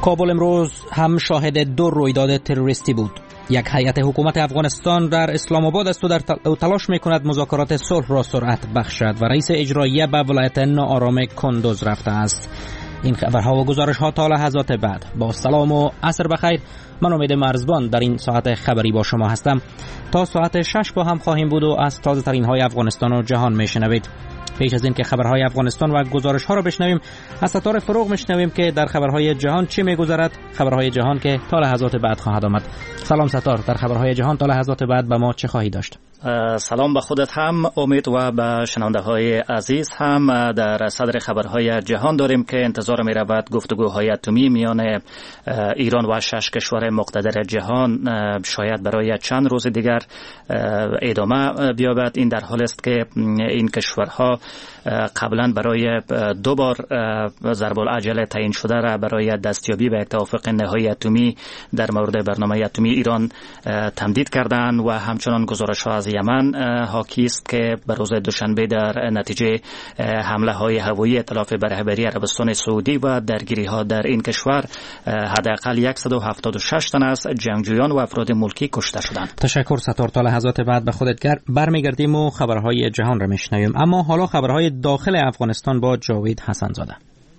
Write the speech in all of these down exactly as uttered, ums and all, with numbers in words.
کابل امروز هم شاهد دو رویداد تروریستی بود. یک هیئت حکومت افغانستان در اسلام آباد است و در تلاش می‌کند مذاکرات صلح را سرعت بخشد و رئیس اجرایی به ولایت ناآرام کندوز رفته است. این خبرها و گزارش‌ها تا لحظات بعد. با سلام و عصر بخیر. من امید مرزبان در این ساعت خبری با شما هستم. تا ساعت شش با هم خواهیم بود و از تازه ترین های افغانستان و جهان میشنوید. پیش از این که خبرهای افغانستان و گزارش ها را بشنویم، از ستاره فروغ میشنویم که در خبرهای جهان چی میگذرد. خبرهای جهان که تا لحظات بعد خواهد آمد. سلام ستار، در خبرهای جهان تا لحظات بعد به ما چه خواهی داشت؟ سلام به خودت هم امید و به شنونده های عزیز هم. در صدر خبرهای جهان داریم که انتظار می رود گفتگوهای اتمی میان ایران و شش کشور مقتدر جهان شاید برای چند روز دیگر ادامه بیابد. این در حال است که این کشورها قبلا برای دو بار ضرب العجله تعیین شده را برای دستیابی به توافق نهایی اتمی در مورد برنامه اتمی ایران تمدید کردند و همچنان گزارش ها از یمن حاکی است که به روز دوشنبه در نتیجه حمله های هوایی ائتلاف رهبری عربستان سعودی و درگیری ها در این کشور حداقل صد و هفتاد و شش تن از جنگجویان و افراد ملکی کشته شدند. تشکر ستار. تا لحظات بعد به خودت برمیگردیم و خبرهای جهان را میشنویم. اما حالا خبرهای داخل افغانستان با جاوید حسن زاده.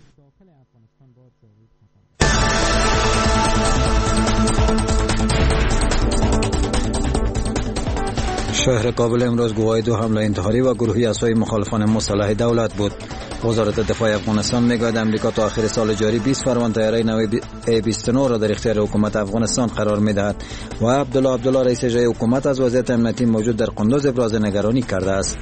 شهر کابل امروز گواهی دو حمله انتحاری و گروهی اسای مخالفان مسلح دولت بود. وزارت دفاع افغانستان میگوید امریکا تا آخر سال جاری بیست فرمان طیاره نو ای بیست و نه را در اختیار حکومت افغانستان قرار میدهد و عبدالله عبدالله رئیس اجرایی حکومت از وضعیت امنیتی موجود در قندوز ابراز نگرانی کرده است.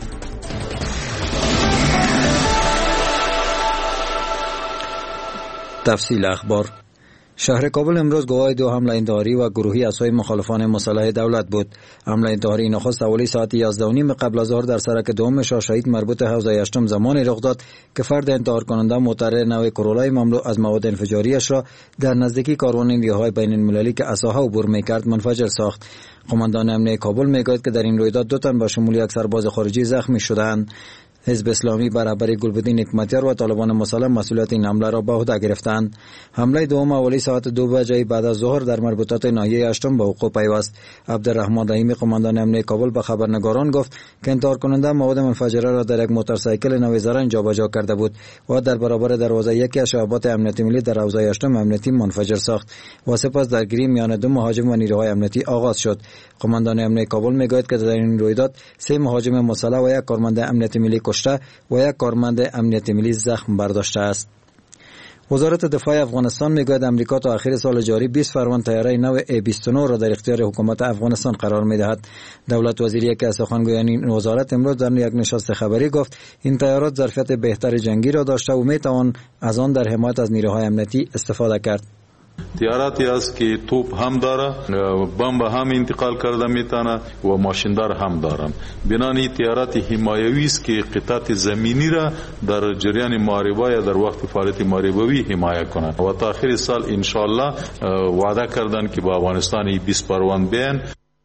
تفصیل اخبار. شهر کابل امروز گواهی دو حمله انتحاری و گروهی اسای مخالفان مسلح دولت بود. حمله انتحاری نخست حوالی ساعت یازده و نیم قبل از ظهر در سرک دوم شاه شهید مربوط حوزه هشتم زمانی رخ داد که فرد انتحار کننده موتر نو کرولای مملو از مواد انفجاریش را در نزدیکی کاروان نیروهای بین المللی که عصاها عبور میکرد منفجر ساخت. قماندان امنیتی کابل میگوید که در این رویداد دو تن با شمول یک سرباز خارجی زخمی شدند. حزب اسلامی برابری گلبدین حکمتیار و طالبان مسلح مسئولیت این حمله را به عهده گرفتند. حمله دوم حوالی ساعت دو بجه بعد از ظهر در مربوطات ناحیه هشتم به وقوع پیوست. عبدالرحمن رحیمی قماندان امنیتی کابل به خبرنگاران گفت که انتحار کننده مواد منفجره را در یک موتورسایکل نو زرنج جابجا کرده بود و در برابر دروازه یکی از شعبات امنیتی ملی در حوزه هشتم امنیتی منفجر ساخت و سپس درگیری میان دو مهاجم و نیروهای امنیتی آغاز شد. قماندان امنیتی کابل میگوید که در این رویداد سه مهاجم مسلح و یک کارمند امنیتی ملی کشته و یک کارمند امنیتی ملی زخم برداشته است. وزارت دفاع افغانستان میگوید امریکا تا آخر سال جاری بیست فرمان طیاره نو ای بیست و نه را در اختیار حکومت افغانستان قرار میدهد. دولت وزیری که از سخنگویان این وزارت امروز در یک نشست خبری گفت این طیارات ظرفیت بهتر جنگی را داشته و میتوان از آن در حمایت از نیروهای امنیتی استفاده کرد. طیاراتی است که توپ هم داره، بمب هم انتقال کرده میتونه و ماشیندار هم دارن. بنابراین طیارات حمایوی است که قطعات زمینی را در جریان محاربه یا در وقت فعالیت محاربوی حمایت کنند و تا آخر سال ان شاء الله وعده کردن که با افغانستان بیست پروان بیان.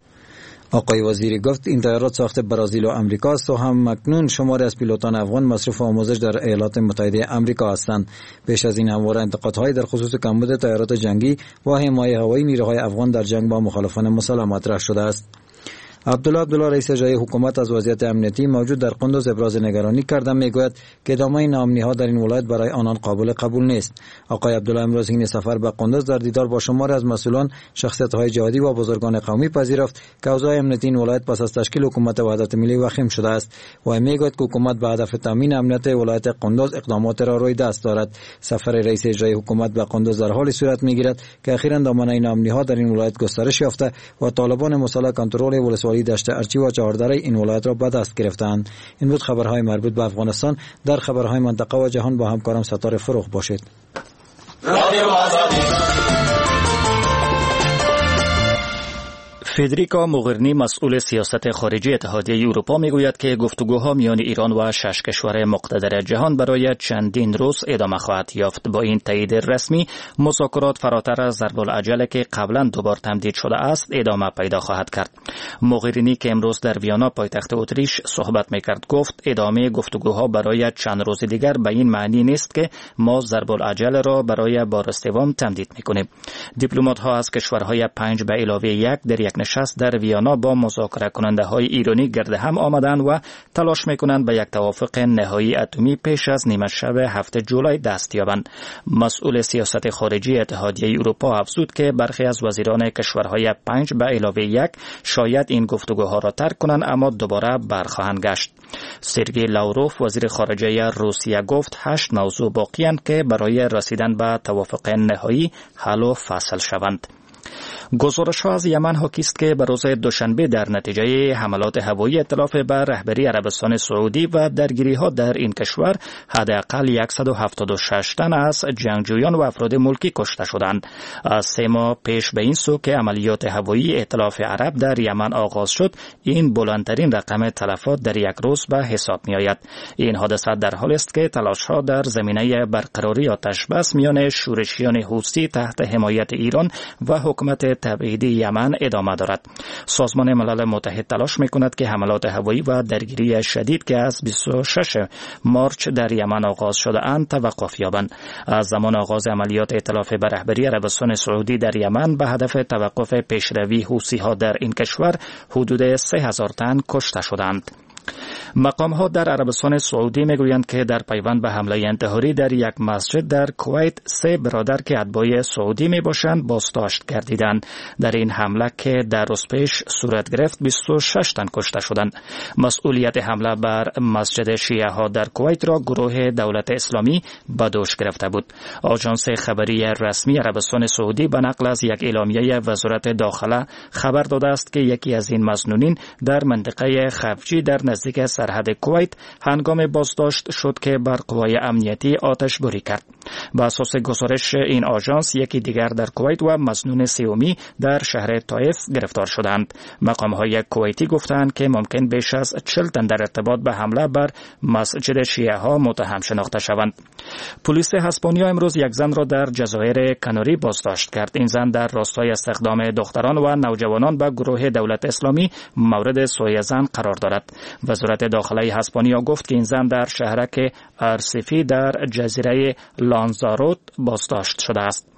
آقای وزیری گفت این طیارات ساخت برزیل و امریکا است و هم مکنون شماری از پیلوتان افغان مصروف آموزش در ایالات متحده آمریکا هستند. پیش از این همواره انتقادهای در خصوص کمبود طیارات جنگی و حمایت هوایی نیروهای افغان در جنگ با مخالفان مسلح مطرح شده است. عبدالله عبدالله رئیس اجرایی حکومت از وضعیت امنیتی موجود در قندوز ابراز نگرانی کرده. میگوید که ادامه ناامنی ها در این ولایت برای آنان قابل قبول نیست. آقای عبدالله امروز این سفر به قندوز در دیدار با شماری از مسئولان شخصیت های جهادی و بزرگان قومی پذیرفت که اوضاع امنیتی این ولایت پس از تشکیل حکومت وحدت ملی وخیم شده است و میگوید که حکومت به هدف تامین امنیت ولایت قندوز اقدامات را روی دست دارد. سفر رئیس اجرایی حکومت به قندوز در حالی صورت میگیرد که اخیراً دامنه ناامنی ها در این ولایت گسترش یافته و طالبان مسلح کنترل ولسوالی دشت ارچی و چهاردره این ولایت را به دست گرفتند. این بود خبرهای مربوط به افغانستان. در خبرهای منطقه و جهان با همکارم ستاره فروغ باشید. فدریکا موغرینی مسئول سیاست خارجی اتحادیه اروپا میگوید که گفتگوها میان ایران و شش کشور مقتدر جهان برای چندین روز ادامه خواهد یافت. با این تایید رسمی مذاکرات فراتر از ضرب العجل که قبلا دوبار تمدید شده است ادامه پیدا خواهد کرد. موغرینی که امروز در ویانا پایتخت اتریش صحبت میکرد گفت ادامه گفتگوها برای چند روز دیگر به این معنی نیست که ما ضرب العجل را برای بارستوام تمدید میکنیم. دیپلمات ها از کشورهای پنج به علاوه یک در یک نشست در ویانا با مذاکره کننده های ایرانی گرد هم آمدند و تلاش میکنند به یک توافق نهایی اتمی پیش از نیمه شب هفتم جولای دست یابند. مسئول سیاست خارجی اتحادیه اروپا افزود که برخی از وزیران کشورهای پنج به علاوه یک شاید این گفتگوها را ترک کنند اما دوباره برخواهند گشت. سرگئی لاوروف وزیر خارجه روسیه گفت هشت موضوع باقی اند که برای رسیدن به توافق نهایی حل و فصل شوند. گزارش ها از یمن حاکی است که به روز دوشنبه در نتیجه حملات هوایی ائتلاف به رهبری عربستان سعودی و درگیری ها در این کشور حداقل صد و هفتاد و شش تن از جنگجویان و افراد ملکی کشته شدند. از سه ماه پیش به این سو که عملیات هوایی ائتلاف عرب در یمن آغاز شد این بلندترین رقم تلفات در یک روز به حساب می آید. این حادثه در حالی است که تلاش ها در زمینه برقراری آتش بس میان شورشیان حوثی تحت حمایت ایران و حکومت تبعیدی یمن ادامه دارد. سازمان ملل متحد تلاش میکند که حملات هوایی و درگیری شدید که از بیست و ششم مارچ در یمن آغاز شده اند توقف یابند. از زمان آغاز عملیات ائتلاف به رهبری عربستان سعودی در یمن به هدف توقف پیشروی حوثی ها در این کشور حدود سه هزار تن کشته شدند. مقام ها در عربستان سعودی میگویند که در پیوند به حمله انتحاری در یک مسجد در کویت سه برادر که اتباع سعودی می باشند بازداشت گردیدند. در این حمله که در روز پیش صورت گرفت بیست و شش تن کشته شدند. مسئولیت حمله بر مسجد شیعه ها در کویت را گروه دولت اسلامی به دوش گرفته بود. آژانس خبری رسمی عربستان سعودی به نقل از یک اعلامیه وزارت داخله خبر داده است که یکی از این مسنونین در منطقه خفجی در نزدیک سرحد کویت هنگام بازداشت شد که بر قوای امنیتی آتش باری کرد. بر اساس گزارش این آژانس یکی دیگر در کویت و مسنون سومی در شهر طائف گرفتار شدند. مقام‌های کویتی گفتند که ممکن بیش از چهل تن در ارتباط به حمله بر مسجد شیعه ها متهم شناخته شوند. پلیس اسپانیا امروز یک زن را در جزایر کاناری بازداشت کرد. این زن در راستای استخدام دختران و نوجوانان به گروه دولت اسلامی مورد سوء ظن قرار دارد. وزارت داخله اسپانیا گفت که این زن در شهرک ارسیفی در جزیره لانزاروت بازداشت شده است.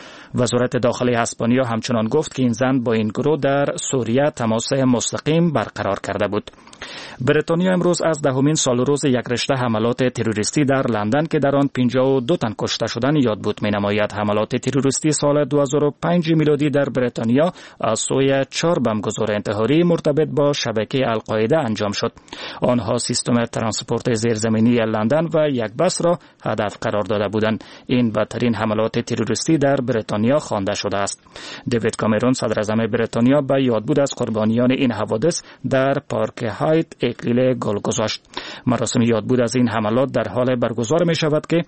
وزارت داخله اسپانیا همچنان گفت که این زن با این گروه در سوریه تماس مستقیم برقرار کرده بود. بریتانیا امروز از دهمین سال روز یک رشته حملات تروریستی در لندن که در آن پنجاه و دو تن کشته شدند یاد بود می‌نماید. حملات تروریستی سال دو هزار و پنج میلادی در بریتانیا از سوی چهار بمبگذار انتحاری مرتبط با شبکه القاعده انجام شد. آنها سیستم ترانسپورت زیرزمینی لندن و یک بس را هدف قرار داده بودند. این بدترین حملات تروریستی در بریتانیا خوانده شده است. دیوید کامرون صدر اعظم بریتانیا به یادبود از قربانیان این حوادث در پارک هایت اکلیل گل گذاشت. مراسم یادبود از این حملات در حال برگزار می شود که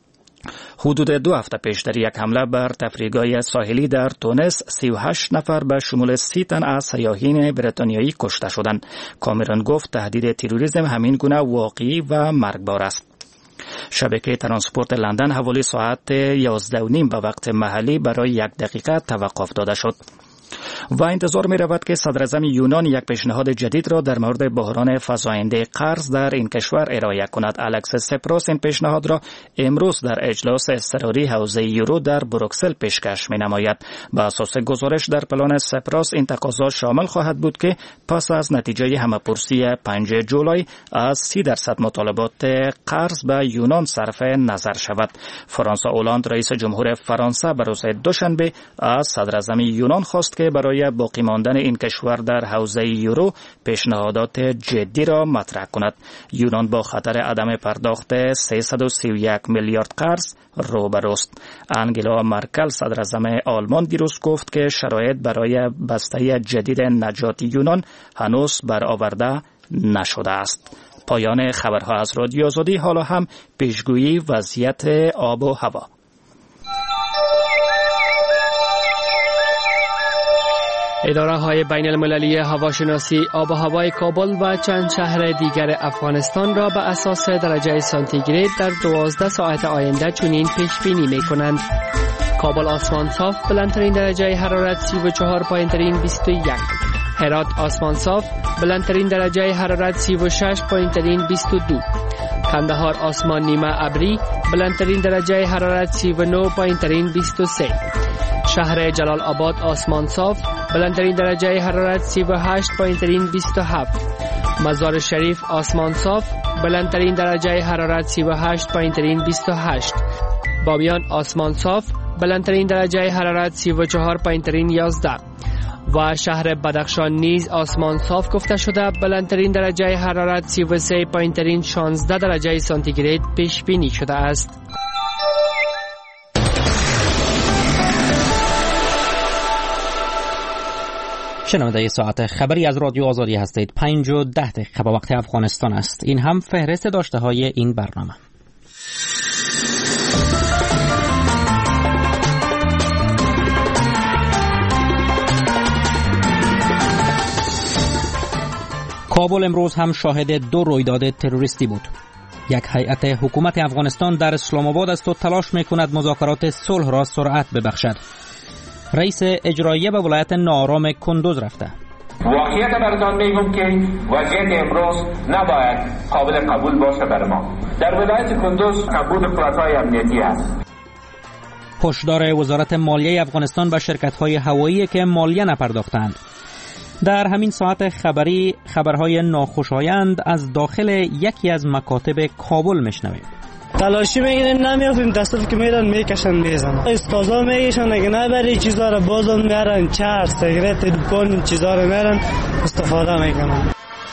حدود دو هفته پیش در یک حمله بر تفریحگاه ساحلی در تونس سی و هشت نفر به شمول سی تن از سیاحین بریتانیایی کشته شدند. کامرون گفت تهدید تروریسم همین گونه واقعی و مرگبار است. شبکه ترانسپورت لندن حوالی ساعت یازده و نیم به وقت محلی برای یک دقیقه توقف داده شد. و انتظار می رود که صدر اعظم یونان یک پیشنهاد جدید را در مورد بحران فزاینده قرض در این کشور ارائه کند. الکس سپراس این پیشنهاد را امروز در اجلاس اضطراری حوزه یورو در بروکسل پیشکش می نماید. به اساس گزارش در پلان سپراس این تقاضا شامل خواهد بود که پس از نتیجه همه‌پرسی پنجم جولای از سی درصد مطالبات قرض به یونان صرف نظر شود. فرانسوا اولاند رئیس جمهور فرانسه به روز دوشنبه از صدر اعظم یونان خواست که برای باقی ماندن این کشور در حوزه یورو پیشنهادات جدی را مطرح کند. یونان با خطر عدم پرداخت سیصد و سی و یک میلیارد قرض روبروست. انگلا مرکل صدر اعظم آلمان دیروز گفت که شرایط برای بسته جدید نجات یونان هنوز برآورده نشده است. پایان خبرها از رادیو آزادی. حالا هم پیشگویی وضعیت آب و هوا. اداره های بین المللی هواشناسی آب و هوای کابل و چند شهر دیگر افغانستان را به اساس درجه سانتیگراد در دوازده ساعت آینده چنین پیش بینی می کنند. کابل آسمان صاف، بلندترین درجه حرارت سی و چهار پایین ترین بیست و یک. هرات آسمان صاف، بلندترین درجه حرارت سی و شش پایین ترین بیست و دو. قندهار آسمان نیمه ابری، بلندترین درجه حرارت سی و نه پایین ترین بیست و سه. شهر جلال آباد آسمان صاف، بلندترین درجه حرارت سی و هشت پایین ترین بیست و هفت. مزار شریف آسمان صاف، بلندترین درجه حرارت سی و هشت پایین ترین بیست و هشت. بامیان آسمان صاف، بلندترین درجه حرارت سی و چهار پایین ترین یازده. و شهر بدخشان نیز آسمان صاف گفته شده، بلندترین درجه حرارت سی و سه پایین ترین شانزده درجه سانتیگراد پیش بینی شده است. شنونده ساعت خبری از رادیو آزادی هستید. پنج و ده دقیقه به وقت افغانستان است. این هم فهرست داشته های این برنامه. کابل امروز هم شاهد دو رویداد تروریستی بود. یک هیئت حکومت افغانستان در اسلام آباد است و تلاش می‌کند مذاکرات صلح را سرعت ببخشد. رئیس اجراییه به ولایت ناآرام کندوز رفته. واقعیت براتان میگم که وضعیت امروز نباید قابل قبول باشه بر ما. در ولایت کندوز کمبود قوت‌های امنیتی است. هشدار وزارت مالیه افغانستان به شرکت‌های هوایی که مالیه نپرداختند. در همین ساعت خبری خبرهای ناخوشایند از داخل یکی از مکاتب کابل میشنویم. تلاشی میگیریم نمیافیم، دستور که میرن میکشن میزنن. استازا میگیشن اگه نبری چیزا رو بازم میرن، چرس سیگرت دکان چیزا رو میرن استفاده میکنن.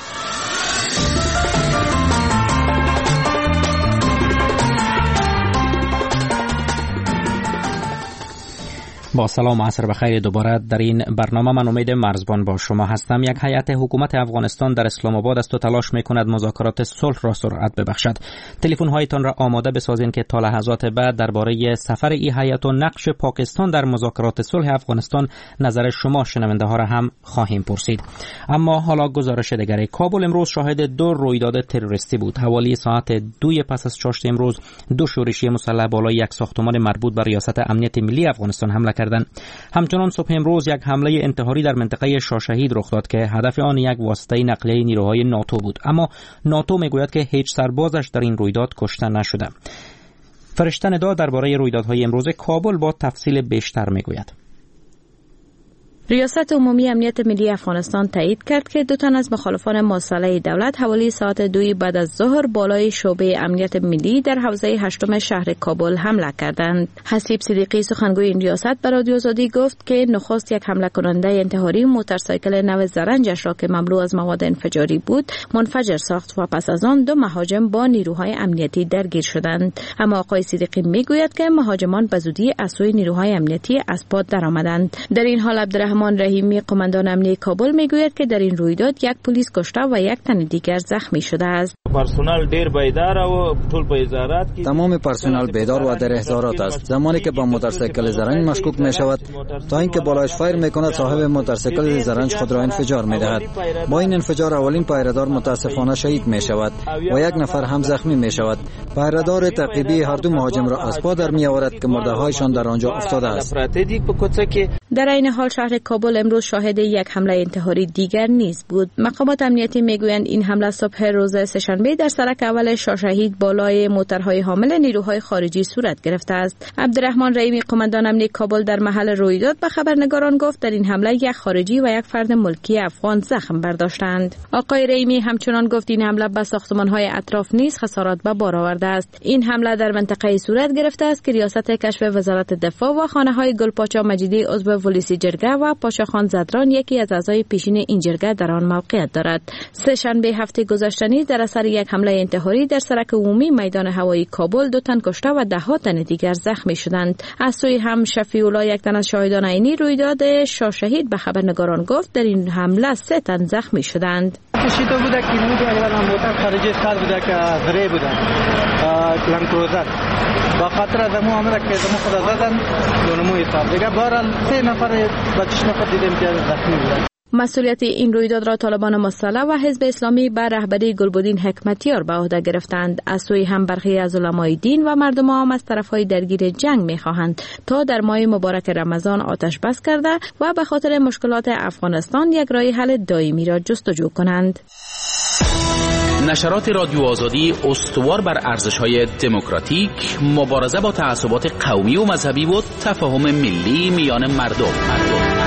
با سلام و عصر بخیر دوباره در این برنامه. من امید مرزبان با شما هستم. یک هیئت حکومت افغانستان در اسلام آباد است و تلاش میکند مذاکرات صلح را سرعت ببخشد. تلفن هایتان را آماده بسازین که تا لحظات بعد درباره سفر این هیئت و نقش پاکستان در مذاکرات صلح افغانستان نظر شما شنونده ها را هم خواهیم پرسید. اما حالا گزارش دیگری. کابل امروز شاهد دو رویداد تروریستی بود. حوالی ساعت دوی پس از چاشت امروز دو شورشی مسلح بالای یک ساختمان مربوط به ریاست امنیت ملی افغانستان حمله کردند. همچنان صبح امروز یک حمله انتحاری در منطقه شاهشهید رخ داد که هدف آن یک واسطه نقلیه نیروهای ناتو بود، اما ناتو میگوید که هیچ سربازش در این رویداد کشته نشده. فرشته ندا درباره رویدادهای امروز کابل با تفصیل بیشتر میگوید. ریاست عمومی امنیت ملی افغانستان تایید کرد که دو تن از مخالفان مسلح دولت حوالی ساعت دوی بعد از ظهر بالای شعبه امنیت ملی در حوزه هشتم شهر کابل حمله کردند. حسیب صدیقی سخنگوی این ریاست به رادیو آزادی گفت که نخست یک حمله کننده انتحاری موتورسایکل نو زرنجش را که مملو از مواد انفجاری بود منفجر ساخت و پس از آن دو مهاجم با نیروهای امنیتی درگیر شدند. اما آقای صدیقی میگوید که مهاجمان به زودی از سوی نیروهای امنیتی از پا درآمدند. در این حال عبدالرحمن رحیمی قماندان امنیتی کابل میگوید که در این رویداد یک پلیس کشته و یک تن دیگر زخمی شده است. پرسنل ډیر بیدار او ټول په وزارت کې تمام پرسنل بیدار و در احضارات است. زمانی که با موتورسیکل زرنج مشکوک می شود تا اینکه بالایش فایر می کند صاحب موتورسیکل زرنج خود را انفجار می دهد. با این انفجار اولین پیره‌دار متاسفانه شهید می شود و یک نفر هم زخمی می شود. پیره‌دار تعقیبی هر دو مهاجم را از پا در می آورد که مرده هایشان در آنجا افتاده است. در این حال شهر کابل امروز شاهد یک حمله انتحاری دیگر نیز بود. مقامات امنیتی میگویند این حمله صبح روز سه‌شنبه در سرک اول شاهشهید بالای موتورهای حامل نیروهای خارجی صورت گرفته است. عبدالرحمن رحیمی قماندان امنیتی کابل در محل رویداد به خبرنگاران گفت در این حمله یک خارجی و یک فرد ملکی افغان زخم برداشتند. آقای رحیمی همچنان گفت این حمله به ساختمان‌های اطراف نیز خسارات به بار آورده است. این حمله در منطقه صورت گرفته است که ریاست کشف وزارت دفاع و خانه‌های گلپاچا مجیدی عضو ولسی جرگه و پاشاخان زدران یکی از اعضای پیشین این جرگه در آن موقعیت دارد. سه شنبه هفته گذشته در اثر یک حمله انتحاری در سرک عمومی میدان هوایی کابل دو تن کشته و ده ها تن دیگر زخمی شدند. از سوی هم شفیع الله، یک تن از شاهدان عینی رویداد شاهشهید، به خبرنگاران گفت در این حمله سه تن زخمی شدند. کشیده بوده که بود اولا موتر خارجی استاد بوده که زره بوده لنکروزر با خاطر از امو آمده که زمو خدا زدن دونمو حساب دیگه بارال سه نفر بچش نفر دیدیم که زخمی بودن. مسئولیت این رویداد را طالبان مسلح و حزب اسلامی بر رهبری گلبدین حکمتیار به عهده گرفتند. از سوی هم برخی از علمای دین و مردم عام از طرفهای درگیر جنگ می‌خواهند تا در ماه مبارک رمضان آتش بس کرده و به خاطر مشکلات افغانستان یک راه حل دائمی را جستجو کنند. نشرات رادیو آزادی استوار بر ارزش‌های دموکراتیک، مبارزه با تعصبات قومی و مذهبی و تفاهم ملی میان مردم. مردم.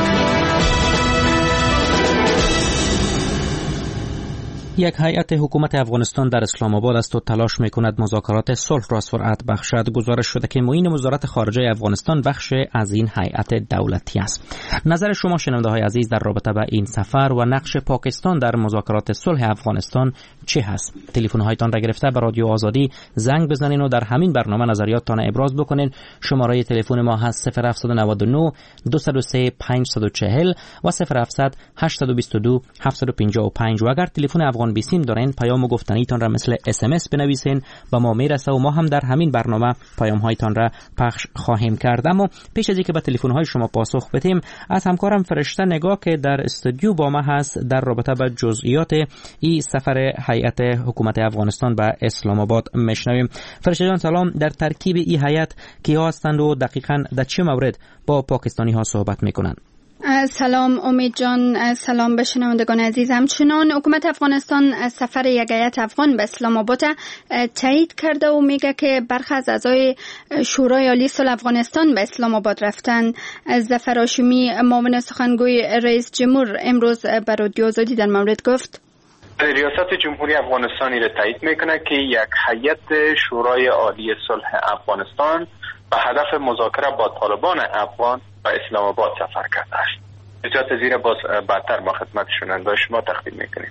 یک هیئت حکومت افغانستان در اسلام آباد است و تلاش می‌کند مذاکرات صلح را سرعت بخشد. گزارش شده که معین وزارت خارجه افغانستان بخش از این هیئت دولتی است. نظر شما شنونده‌های عزیز در رابطه با این سفر و نقش پاکستان در مذاکرات صلح افغانستان چه هست؟ تلفن‌هایتان را گرفته به رادیو آزادی زنگ بزنین و در همین برنامه نظریاتتان ابراز بکنین. شماره تلفن ما هست صفر هفت نه نه دو صفر سه پنج چهار صفر و صفر هفت صفر صفر هشت دو دو هفت پنج پنج و اگر تلفن افغان بیسیم دارین پیام گفتنیتان را مثل اس ام اس بنویسین با ما میرسه و ما هم در همین برنامه پیام هایتان را پخش خواهیم کرد. اما پیش از اینکه به تلفن های شما پاسخ بدیم، از همکارم فرشته نگاه که در استودیو با ما هست در رابطه با جزئیات این سفر هیئت حکومت افغانستان به اسلام آباد میشنویم. فرشته جان سلام. در ترکیب این هیئت کیها هستند و دقیقاً در چه مورد با پاکستانی ها صحبت میکنند؟ سلام امید جان، سلام به شنوندگان عزیز. همچنان حکومت افغانستان سفر یک هیئت افغان به اسلام آباد تایید کرده و میگه که برخی از اعضای شورای عالی صلح افغانستان به اسلام آباد رفتن. ظفر هاشمی، معاون سخنگوی رئیس جمهور، امروز به رادیو آزادی در مورد گفت ریاست جمهوری افغانستان را تایید میکنه که یک هیئت شورای عالی صلح افغانستان به هدف مذاکره با طالبان افغان و اسلام آباد سفر کرده است. اجازه زیر باز بعدتر ما خدمت شنونده شما تقدیم میکنیم.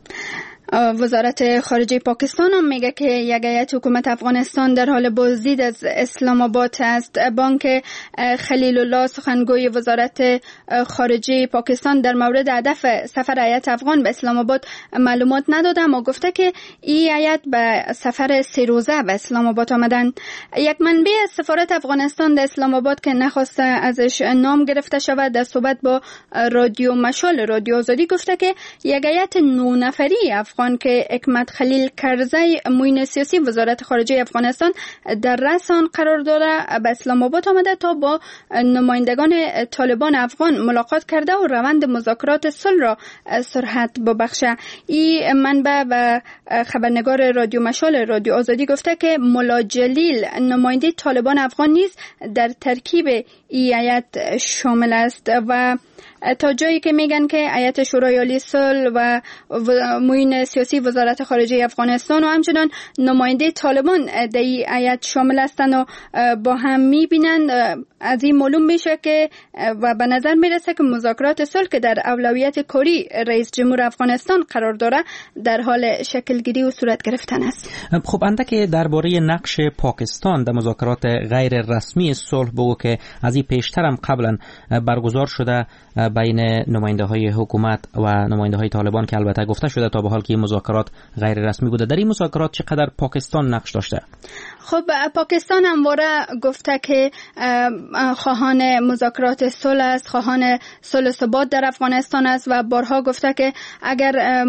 وزارت خارجه پاکستان هم میگه که یک هیئت حکومت افغانستان در حال بازدید از اسلام آباد است. بانک خلیل الله، سخنگوی وزارت خارجه پاکستان، در مورد هدف سفر هیئت افغان به اسلام آباد معلومات نداده، اما گفته که این هیئت به سفر سه روزه به اسلام آباد آمدن. یک منبع از سفارت افغانستان در اسلام آباد که نخواسته ازش نام گرفته شود، در صحبت با رادیو مشال رادیو آزادی گفته که یک هیئت نه نفری افغان که حکمت خلیل کرزی، معین سیاسی وزارت خارجه افغانستان، در رأس آن قرار داره به اسلام آباد آمده تا با نمایندگان طالبان افغان ملاقات کرده و روند مذاکرات صلح را سرعت ببخشه. این منبع و خبرنگار رادیو مشال رادیو آزادی گفته که ملا جلیل، نماینده طالبان افغان، نیز در ترکیب این هیئت شامل است و تا جایی که میگن که هیئت شورای عالی صلح و معین سیاسی وزارت خارجه افغانستان و همچنان نماینده طالبان در این هیئت شامل هستند و با هم میبینن. از این معلوم میشه که و به نظر میرسه که مذاکرات صلح که در اولویت کاری رئیس جمهور افغانستان قرار داره در حال شکلگیری و صورت گرفتن است. خب اندکی درباره نقش پاکستان در مذاکرات غیر رسمی صلح بگو که از این پیشتر هم قبلا برگزار شده بین نماینده های حکومت و نماینده های طالبان که البته گفته شده تا به حال که این مذاکرات غیر رسمی بوده. در این مذاکرات چقدر پاکستان نقش داشته؟ خب پاکستان همواره گفته که خواهان مذاکرات صلح است، خواهان صلح و ثبات در افغانستان است و بارها گفته که اگر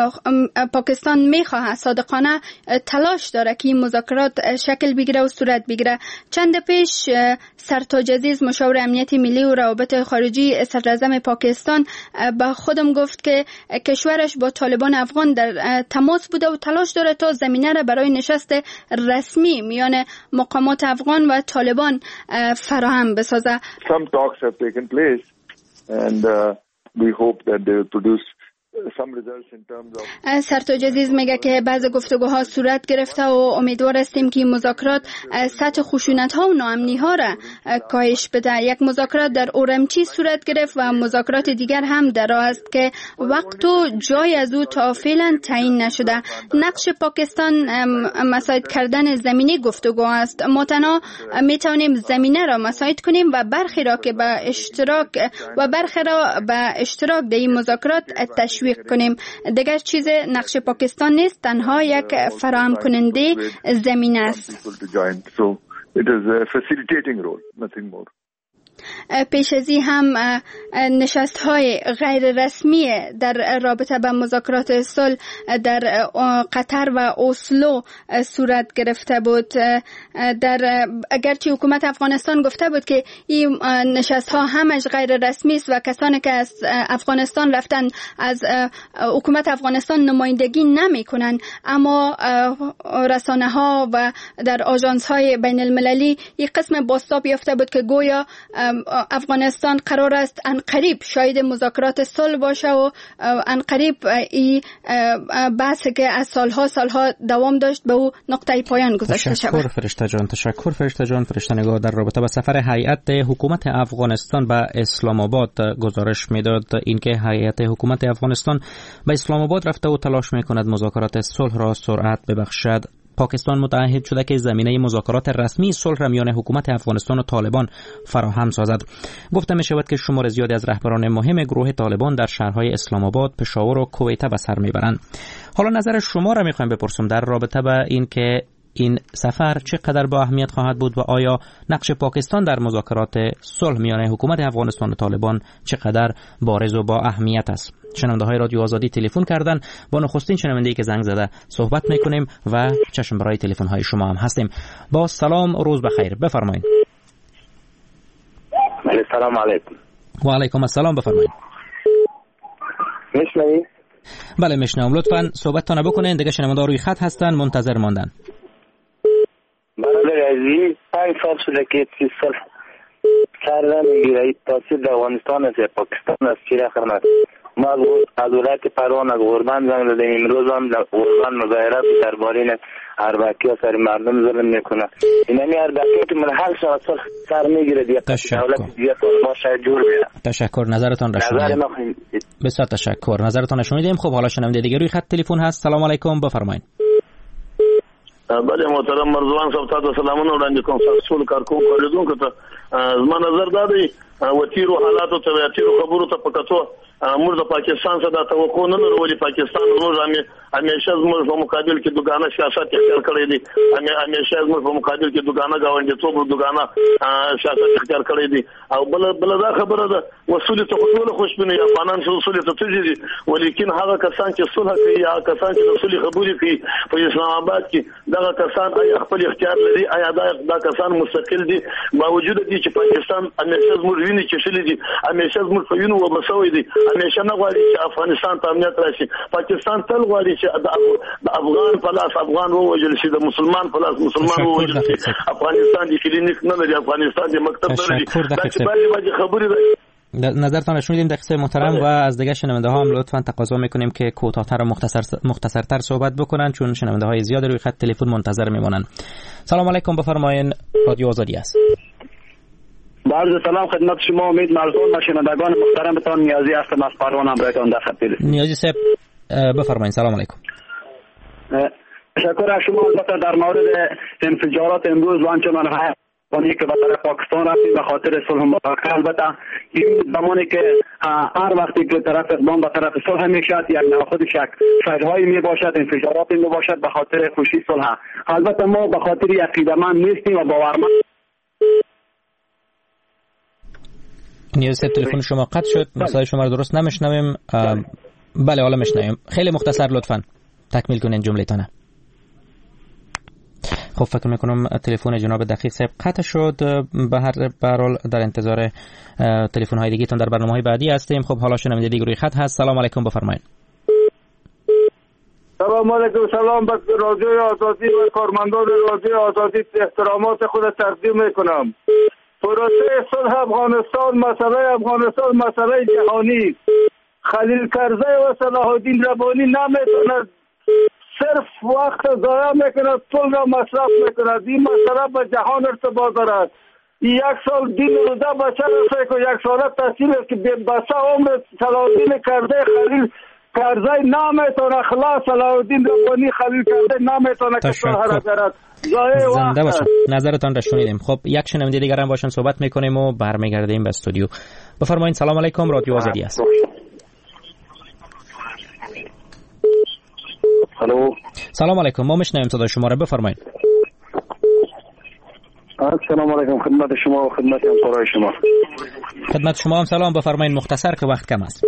پاکستان میخواهد صادقانه تلاش داره که این مذاکرات شکل بگیره و صورت بگیره. چند پیش سرتاج عزیز، مشاور امنیت ملی و روابط خارجی صدر اعظم پاکستان، به خودم گفت که کشورش با طالبان افغان در تماس بوده و تلاش داره تا زمینه را برای نشست رسمی میان مقامات افغان و طالبان فراهم بسازه. Some talks have taken place and uh, we hope that they will produce سرتاج عزیز میگه که بعض گفتگوها صورت گرفته و امیدوار هستیم که مذاکرات سطح خشونت ها و ناامنی ها را کاهش بده. یک مذاکرات در اورمچی صورت گرفت و مذاکرات دیگر هم در راه است که وقت و جای از او تا فعلا تعیین نشده. نقش پاکستان مساعد کردن زمینه گفتگو است. ما تنها میتونیم زمینه را مساعد کنیم و برخی را که به اشتراک و برخی را به اشتراک در این مذاکرات تشویق کنیم. دیگر چیز نقش پاکستان نیست، تنها یک فراهم کننده زمینه است. پیش از این هم نشست های غیر رسمی در رابطه با مذاکرات صلح در قطر و اسلو صورت گرفته بود. در اگرچه حکومت افغانستان گفته بود که این نشست ها همش غیر رسمی است و کسانی که از افغانستان رفتن از حکومت افغانستان نمایندگی نمی کنند، اما رسانه ها و در آژانس های بین المللی این قسم بازتاب یافته بود که گویا افغانستان قرار است ان قریب شاید مذاکرات صلح باشه و ان قریب این بحثی که از سالها سالها دوام داشت به او نقطه پایان گذاشته شود. تشکر فرشته جان. تشکر فرشته جان. فرشته نگاه در رابطه با سفر هیئت حکومت افغانستان به اسلام آباد گزارش میداد اینکه هیئت حکومت افغانستان به اسلام آباد رفته و تلاش میکند مذاکرات صلح را سرعت ببخشد. پاکستان متعهد شده که زمینه مذاکرات رسمی صلح را میان حکومت افغانستان و طالبان فراهم سازد. گفته می شود که شمار زیادی از رهبران مهم گروه طالبان در شهرهای اسلام آباد، پشاور و کویته به سر میبرند. حالا نظر شما را میخوایم بپرسم در رابطه با این که این سفر چقدر با اهمیت خواهد بود و آیا نقش پاکستان در مذاکرات صلح میان حکومت افغانستان و طالبان چقدر بارز و با اهمیت است؟ شنونده های رادیو آزادی تلفن کردن. با نخستین شنونده ای که زنگ زده صحبت میکنیم و چشم برای تلفن های شما هم هستیم. با سلام، روز بخیر، بفرمایید. سلام علیکم. و علیکم السلام، بفرمایید. میشنوید؟ بله میشنوم. لطفاً صحبتتان بکنین. دیگه شنونده روی خط هستن، منتظر ماندن. برادر عزیز، پنج سال شده که چیز صلح سر نمیگیره. تاثیر در افغانستان است، پاکستان است، چیره خدمت. ما از ولایت پروان از غربان زنگ زدیم. امروز هم در غربان مظاهره درباره اربکی ها سر مردم ظلم میکنه. اینمی اربکی که منحل شود صلح سر میگیره دیگه. دولت دیگه ما شاید جور بیاره. تشکر. نظرتان را شنیدیم. بسیار تشکر. نظرتان را شنیدیم. خب حالا شنونده دیگه روی خط تلفن هست. سلام علیکم، بفرمایید. بله محترم مرزوان صاحب، تاسو سلامونه وړاندې کوم. ټول کارکون کوریدونکو ته زما نظر دا دی و تیرو حالاتو ته و تیرو خبرو ته پکاتو موږ د پاکستان څخه د توقع نه لرو. پاکستان موږ همیشه زموږ په مقابل کې دوګانه سیاست اختیار کړی دی. همیشه زموږ په مقابل کې دوګانه گاونډیتوب دوګانه سیاست اختیار کړی دی. او بل بل دا خبره ده وصول ته ټول خوشبینه افغانان وصول ته تجدي، ولیکن هغه کسان چې صلح کوي یا کسان چې د صلح خبرې کوي په اسلام آباد کې دغه کسان آیا خپل اختیار لري؟ آیا دا کسان مستقل دي؟ باوجود دي چې پاکستان همیشه زموږ ویني چشلې دي، همیشه زموږ په وینو وبسوي دي، همیشه نه غواړي چې افغانستان ته امنیت راشي. پاکستان تل غواړي چې د افغان په لاس افغان ووجل شي، د مسلمان په لاس مسلمان ووجل شي. افغانستان د کلینیک نه لري، افغانستان د مکتب نه لري. دا چې باندې باندې خبرې نظرتان شنیدیم دقیقه محترم. و از دیگه شنونده ها هم لطفاً تقاضا میکنیم که کوتاه‌تر و مختصر مختصرتر صحبت بکنن چون شنونده های زیاد روی خط تلفن منتظر میمونن. سلام علیکم، بفرمایید. رادیو آزادی است. با عرض سلام خدمت شما امید مرزون و شنوندگان محترمتان. نیازی هستم از پروان همراهتان در خط تلفن. نیازی صاحب بفرمایید. سلام علیکم. تشکر از شما. البته در مورد انفجارات امروز و آنچه من اونی که به طرف پاکستان رفتیم به خاطر صلح مذاکره، البته این زمانی که هر وقتی که طرف اقدام به طرف صلح میشد یک ناخودش یک فیض‌هایی می باشد، انفجاراتی می باشد به خاطر خوشی صلح. البته ما به خاطر عقیده‌مند نیستیم و باورمند. نیاز تلفن شما قطع شد، مسائل شما رو درست نمیشنویم. بله حالا میشنویم. خیلی مختصر لطفاً تکمیل کنین جمله‌تان. خب فکر میکنم تلفن جناب دقیق صاحب قطع شد. به هر حال در انتظار تلفن های دیگه تون در برنامه‌های بعدی هستیم. خب حالا شنونده دیگه روی خط هست. سلام علیکم، بفرمایید. سلام علیکم. سلام به رادیو آزادی و کارمندان رادیو آزادی احترامات خود تقدیم میکنم. پروسه صلح افغانستان مسئله افغانستان مسئله جهانی. خلیل کرزی و صلاح الدین ربانی نمیتونه، صرف وقت ضایع میکنه، پول را مصرف میکنه. این مسئله به جهان ارتباط دارد. یک سال دین روزه بچه رسه که یک ساله تحصیل است که بسه عمر صلاح الدین کرزی خلیل کرزی نمیتونه، خلاص صلاح الدین ربانی خلیل کرزی نمیتونه که شهر دارد. زنده باشم. نظرتان را شنیدیم. خب یک شنونده دیگر هم باشن صحبت میکنیم و برمیگردیم به استودیو. بفرمایید. سلام علیکم، رادیو آزادی است. الو. سلام علیکم، ما میشنویم صدای شما را، بفرمایید. سلام علیکم خدمت شما و خدمت همکارای شما. خدمت شما هم سلام، بفرمایید مختصر که وقت کم است.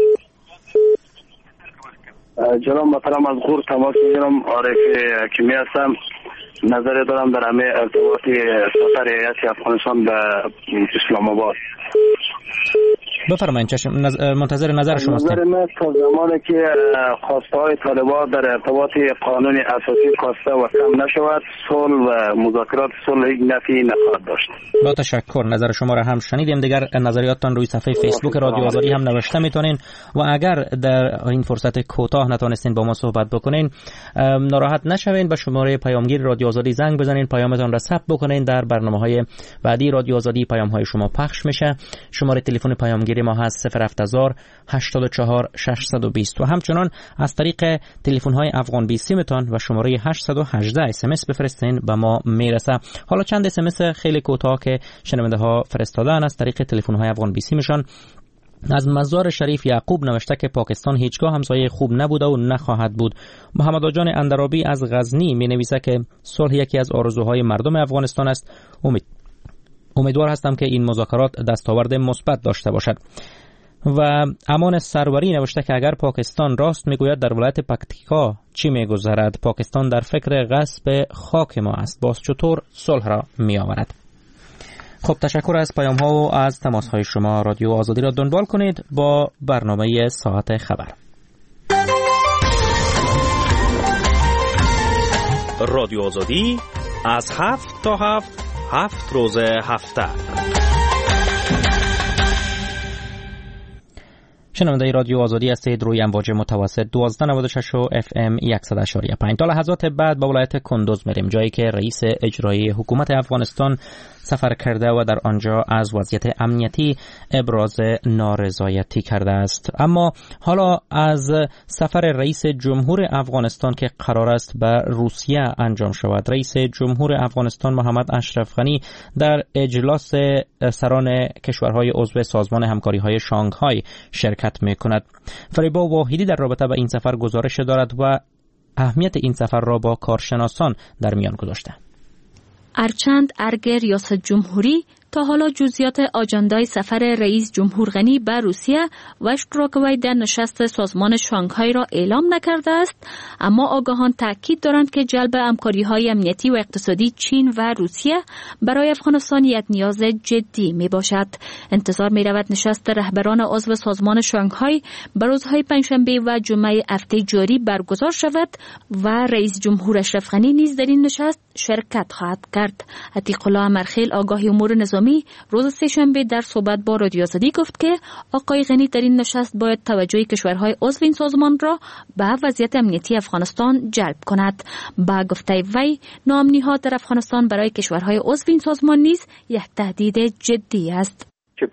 جناب محترم از غور تماس میگیرم، عارف حکیمی هستم. نظر دارم در همه ارتباط سفر هیئت افغانستان به اسلام آباد. بفرمایید، منتظر نظر شما هستم. نظر من تا زمانی که خواسته های طالبان در ارتباط قانون اساسی خواسته و کم نشود، صلح و مذاکرات صلح یک نفعی نخواهد داشت. با تشکر، نظر شما را هم شنیدیم. دیگر نظریاتتان روی صفحه فیسبوک رادیو آزادی هم نوشته میتونین و اگر در این فرصت کوتاه نتونستین با ما صحبت بکنین ناراحت نشوین، به شماره پیامگیر رادیو آزادی زنگ بزنین، پیامتان را ثبت بکنین. در برنامه‌های بعدی رادیو آزادی پیام‌های شما پخش میشه. شماره تلفن پیامگیر ما هست صفر هفت صفر هشتاد و چهار ششصد و بیست و همچنان از طریق تلفن‌های افغان بیست متان و شماره هشتصد و هجده اس ام اس بفرستین به ما میرسه. حالا چند اس ام اس خیلی کوتاه که شنونده ها فرستادن از طریق تلفن‌های افغان بیست میشن. از مزار شریف یعقوب نوشته که پاکستان هیچگاه همسایه خوب نبوده و نخواهد بود. محمد آجان اندرابی از غزنی می نویسه که صلح یکی از آرزوهای مردم افغانستان است. امید امیدوار هستم که این مذاکرات دستاورد مثبت داشته باشد. و امان سروری نوشته که اگر پاکستان راست میگوید در ولایت پکتیکا چی میگذرد؟ پاکستان در فکر غصب خاک ما است، باز چطور صلح را میآورد؟ خب تشکر از پیام ها و از تماس های شما. رادیو آزادی را دنبال کنید با برنامه ساعت خبر. رادیو آزادی از هفت تا هفت هفت روز هفته. شنونده رادیو آزادی هستید روی امواج متوسط دوازده نود و شش و اف ام صد و پنج. تا لحظات بعد به ولایت کندوز میریم، جایی که رئیس اجرایی حکومت افغانستان سفر کرده و در آنجا از وضعیت امنیتی ابراز نارضایتی کرده است. اما حالا از سفر رئیس جمهور افغانستان که قرار است به روسیه انجام شود. رئیس جمهور افغانستان محمد اشرف غنی در اجلاس سران کشورهای عضو سازمان همکاری‌های شانگهای شرکت می‌کند. فریبا واحدی در رابطه با این سفر گزارش دارد و اهمیت این سفر را با کارشناسان در میان گذاشته. ارچند ارگ ریاست جمهوری تا حالا جزئیات آجندای سفر رئیس جمهور غنی به روسیه و اشتراک وی در نشست سازمان شانگهای را اعلام نکرده است، اما آگاهان تاکید دارند که جلب همکاری‌های امنیتی و اقتصادی چین و روسیه برای افغانستان یک نیاز جدی می باشد. انتظار می رود نشست رهبران عضو سازمان شانگهای به روزهای پنجشنبه و جمعه هفته جاری برگزار شود و رئیس جمهور اشرف غنی نیز در این نشست شرکت خواهد کرد. عتیق الله امرخیل آگاه امور نظامی روز سه‌شنبه در صحبت با رادیو آزادی گفت که آقای غنی در این نشست باید توجه کشورهای عضو این سازمان را به وضعیت امنیتی افغانستان جلب کند. با گفته وی ناامنی‌ها در افغانستان برای کشورهای عضو این سازمان نیز یک تهدید جدی است.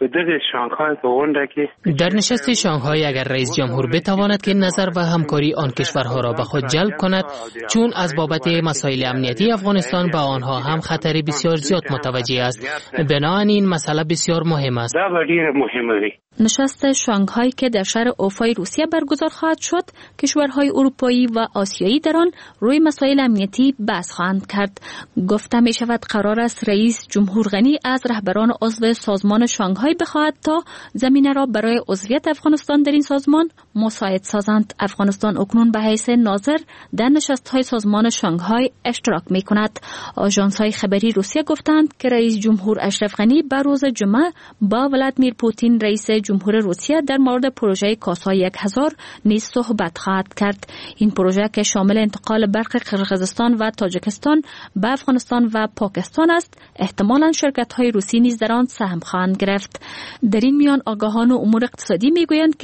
در نشست شانگهای اگر رئیس جمهور بتواند که نظر و همکاری آن کشورها را به خود جلب کند، چون از بابت مسائل امنیتی افغانستان با آنها هم خطری بسیار زیاد متوجه است، بنابراین این مسئله بسیار مهم است. نشست شانگهای که در شهر اوفای روسیه برگزار خواهد شد، کشورهای اروپایی و آسیایی در آن روی مسائل امنیتی بحث خواهند کرد. گفته می شود قرار است رئیس جمهور غنی از رهبران عضو سازمان شانگهای بخواهد تا زمینه را برای عضویت افغانستان در این سازمان مساعد سازند. افغانستان اکنون به حیث ناظر در نشست‌های سازمان شانگهای اشتراک می کند. آژانس‌های خبری روسیه گفتند که رئیس جمهور اشرف غنی به روز جمعه با ولادیمیر پوتین رئیس جمهور روسیه در مورد پروژه کاسای یک هزار نیز صحبت خواهد کرد. این پروژه که شامل انتقال برق قرقیزستان و تاجیکستان به افغانستان و پاکستان است، احتمالاً شرکت‌های روسی نیز در آن سهم خواهند گرفت. در این میان آگاهان و امور اقتصادی میگویند که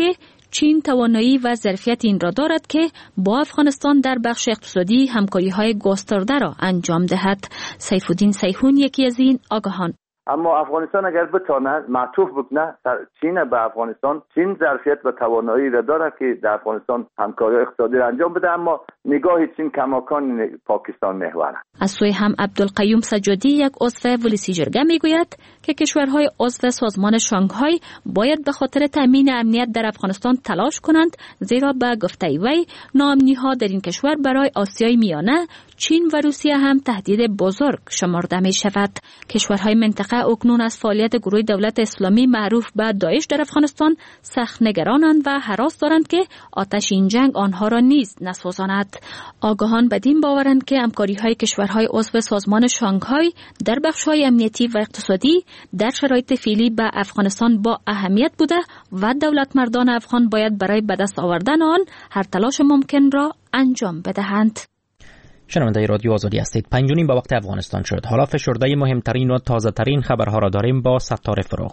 چین توانایی و ظرفیت این را دارد که با افغانستان در بخش اقتصادی همکاری‌های گسترده را انجام دهد. سیفالدین سیحون یکی از این آگاهان. اما افغانستان اگر بتونه معطوف بکنه چین به افغانستان، چین ظرفیت و توانایی را داره که در افغانستان همکاری اقتصادی را انجام بده، اما نگاه چین کماکان پاکستان محور. از سوی هم عبدالقیوم سجادی یک عضو ولیسی جرگه میگوید که کشورهای عضو سازمان شانگهای باید به خاطر تامین امنیت در افغانستان تلاش کنند، زیرا به گفته وی ناامنی‌ها در این کشور برای آسیای میانه، چین و روسیه هم تهدید بزرگ شمرده می شود. کشورهای منطقه اکنون از فعالیت گروه دولت اسلامی معروف به داعش در افغانستان سخت نگرانند و هراس دارند که آتش این جنگ آنها را نیز نسوزاند. آگاهان بدین باورند که همکاری‌های کشورهای عضو سازمان شانگهای در بخش‌های امنیتی و اقتصادی در شرایط فعلی به افغانستان با اهمیت بوده و دولت مردان افغان باید برای به دست آوردن آن هر تلاش ممکن را انجام بدهند. شنونده رادیو آزادی هستید. پنج و نیم به وقت افغانستان شد. حالا فشرده مهمترین و تازه ترین خبرها را داریم با ستار فروغ.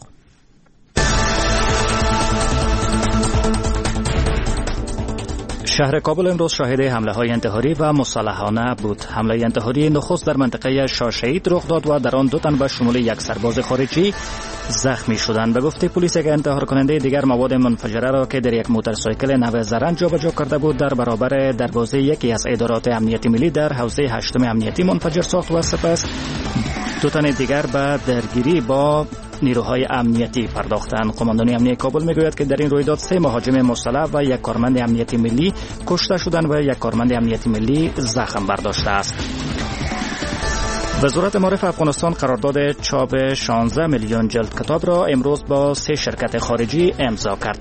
شهر کابل امروز شاهد حمله های انتحاری و مسلحانه بود. حمله انتحاری نخست در منطقه شاشهید رخ داد و در آن دو تن به شمول یک سرباز خارجی زخمی شدند. به گفته پلیس یک انتحار کننده دیگر مواد منفجره را که در یک موتورسایکل نو زرنج جابجا کرده بود در برابر دروازه یکی از ادارات امنیتی ملی در حوزه هشتم امنیتی منفجر ساخت و سپس دو تن دیگر به درگیری با نیروهای امنیتی پرداختند. قماندانی امنیتی کابل میگوید که در این رویداد سه مهاجم مسلح و یک کارمند امنیتی ملی کشته شدند و یک کارمند امنیتی ملی زخم برداشته است. وزارت معارف افغانستان قرارداد چاپ شانزده میلیون جلد کتاب را امروز با سه شرکت خارجی امضا کرد.